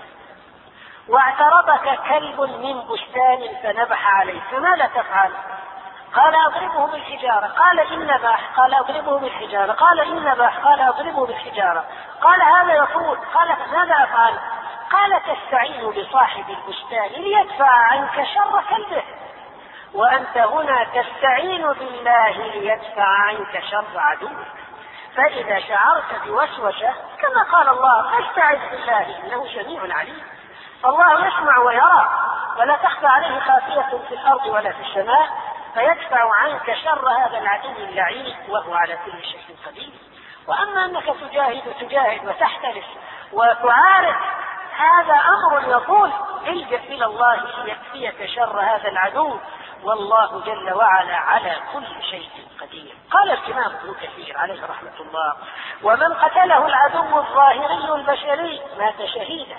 واعترضك كلب من بستان فنبح عليه فماذا تفعل؟ قال: أضربه بالحجارة. قال: إن نبح. قال: أضربه بالحجارة. قال: إن نبح. قال: أضربه بالحجارة. قال: هذا يطول. قال: فماذا أفعل؟ قال: تستعين بصاحب البستان ليدفع عنك شر كلبه، وأنت هنا تستعين بالله ليدفع عنك شر عدوك. فإذا شعرت بوسوسة كما قال الله: فاستعذ بالله إنه سميع عليم، فالله يسمع ويرى ولا تخفى عليه خافية في الأرض ولا في السماء، فيدفع عنك شر هذا العدو اللعين وهو على كل شيء قدير. وأما أنك تجاهد تجاهد وتحترس وتعارض هذا أمر يقول: الجأ إلى الله ليكفيك شر هذا العدو، والله جل وعلا على كل شيء قدير. قال الإمام ابن كثير عليه رحمة الله: ومن قتله العدو الظاهري البشري مات شهيدا،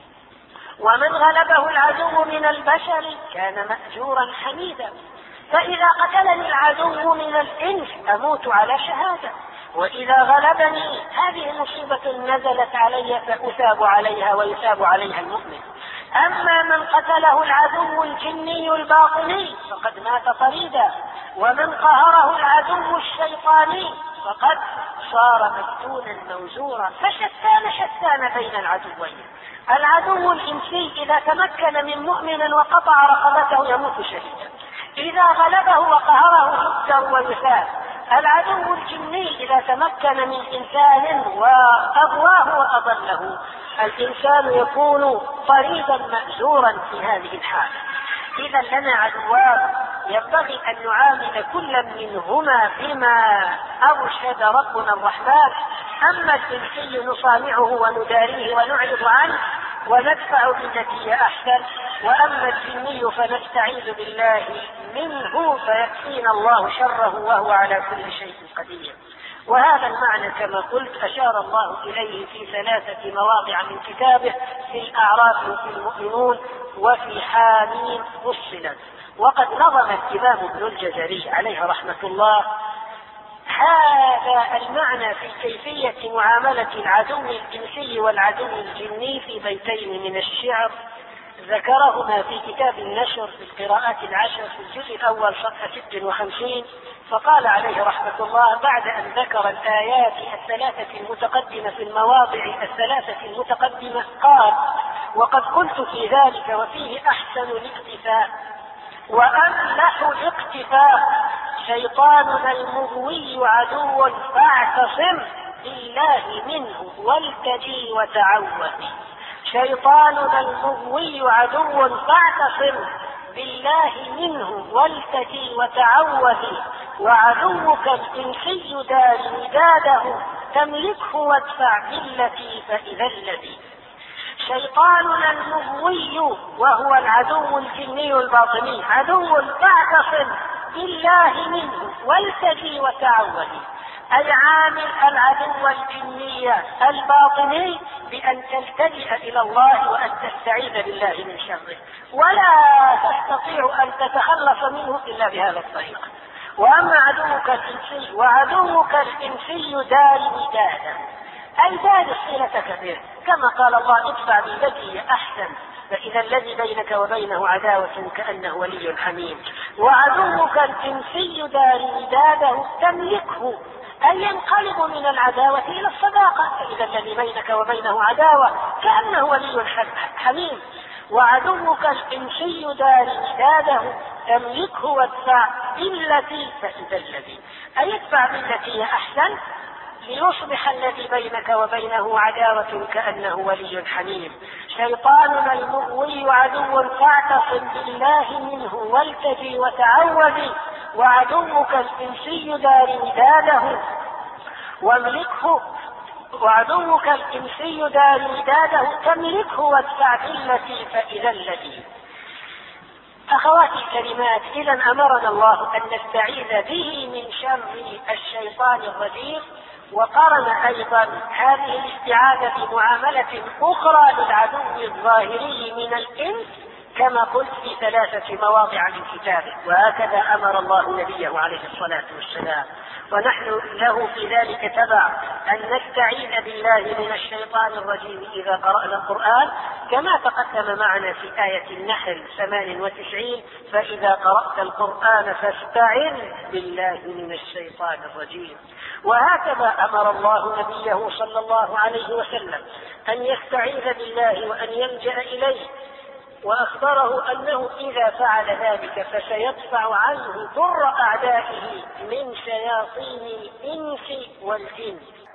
ومن غلبه العدو من البشر كان مأجورا حميدا، فإذا قتلني العدو من الإنس أموت على شهادة، وإذا غلبني هذه مصيبة نزلت علي فأثاب عليها ويثاب عليها المؤمن. أما من قتله العدو الجني الباطني فقد مات طريدا، ومن قهره العدو الشيطاني فقد صار مفتونا موزورا. فشتان شتان بين العدوين. العدو الإنسي إذا تمكن من مؤمن وقطع رقبته يموت شهيدا، إذا غلبه وقهره يقتل ويثاب. العدو الجني إذا تمكن من إنسان وأغواه وأضله الإنسان يكون طريدا مأزورا في هذه الحالة. إذا لنا عدوان ينبغي أن نعامل كل منهما بما أرشد ربنا الرحمن. أما الإنسي نصانعه ونداريه ونعرض عنه، وندفع بالتي هي أحسن، وأما الجني فنستعيذ بالله منه فيكفينا الله شره وهو على كل شيء قدير. وهذا المعنى كما قلت أشار الله إليه في ثلاثة مواضع من كتابه، في الأعراف وفي المؤمنون وفي حاميم فصلت. وقد نظم الإمام ابن الجزري عليه رحمة الله هذا المعنى في كيفية معاملة العدو الإنسي والعدو الجني في بيتين من الشعر ذكرهما في كتاب النشر في القراءات العشر في الجزء الأول صفحة ست وخمسين. فقال عليه رحمة الله بعد أن ذكر الآيات الثلاثة المتقدمة في المواضع الثلاثة المتقدمة قال: وقد قلت في ذلك وفيه أحسن الاقتفاء وأملح الاقتفاء، شيطاننا المغوي عدو فاعتصم بالله منه والتجي وتعوذ. شيطاننا المغوي عدو فاعتصم بالله منه والتجي وتعوذ، وعدوك الإنسي دار وداده تملكه وادفع بالتي فإذا الذي. شيطاننا المغوي وهو العدو الجني الباطني عدو فاعتصم بالله منه والتجي وتعوذ، أي عامل العدو الجني الباطني بأن تلتجئ إلى الله وأن تستعيذ بالله من شره، ولا تستطيع أن تتخلص منه إلا بهذا الطريق. وأما عدوك الإنسي وعدوك الإنسي دار ودادا، أي دار صلتك به، كما قال الله: ادفع بالتي أحسن فإذا الذي بينك وبينه عداوة كأنه ولي حميم. وعدوك الإنسي دار وداده تملكه، أن ينقلب من العداوة إلى الصداقة، فإذا الذي بينك وبينه عداوة كأنه ولي حميم. وعدوك الإنسي دار وداده تملكه وادفع بالتي فإذا الذي، أي ادفع بالتي أحسن ليصبح الذي بينك وبينه عداوة كأنه ولي حميم. شيطاننا المغوي عدو فاعتصم بالله منه والتجي وتعوذ، وعدوك الإنسي دار وداده واملكه وعدوك الإنسي دار وداده تملكه وادفع بالتي فإذا الذي. أخواتي الكريمات، إذا أمرنا الله أن نستعيذ به من شر الشيطان الرجيم، وقرن أيضا هذه الاستعاذة بمعاملة أخرى للعدو الظاهري من الإنس كما قلت في ثلاثة مواضع من كتابه، وهكذا أمر الله نبيه عليه الصلاة والسلام. ونحن له في ذلك تبع أن نستعيذ بالله من الشيطان الرجيم إذا قرأنا القرآن، كما تقدم معنا في آية النحل ثمان وتسعين: فإذا قرأت القرآن فاستعذ بالله من الشيطان الرجيم. وهكذا أمر الله نبيه صلى الله عليه وسلم أن يستعيذ بالله وأن يلجأ إليه، وأخبره أنه إذا فعل ذلك فسيدفع عنه ضر أعدائه من شياطين الإنس والجن.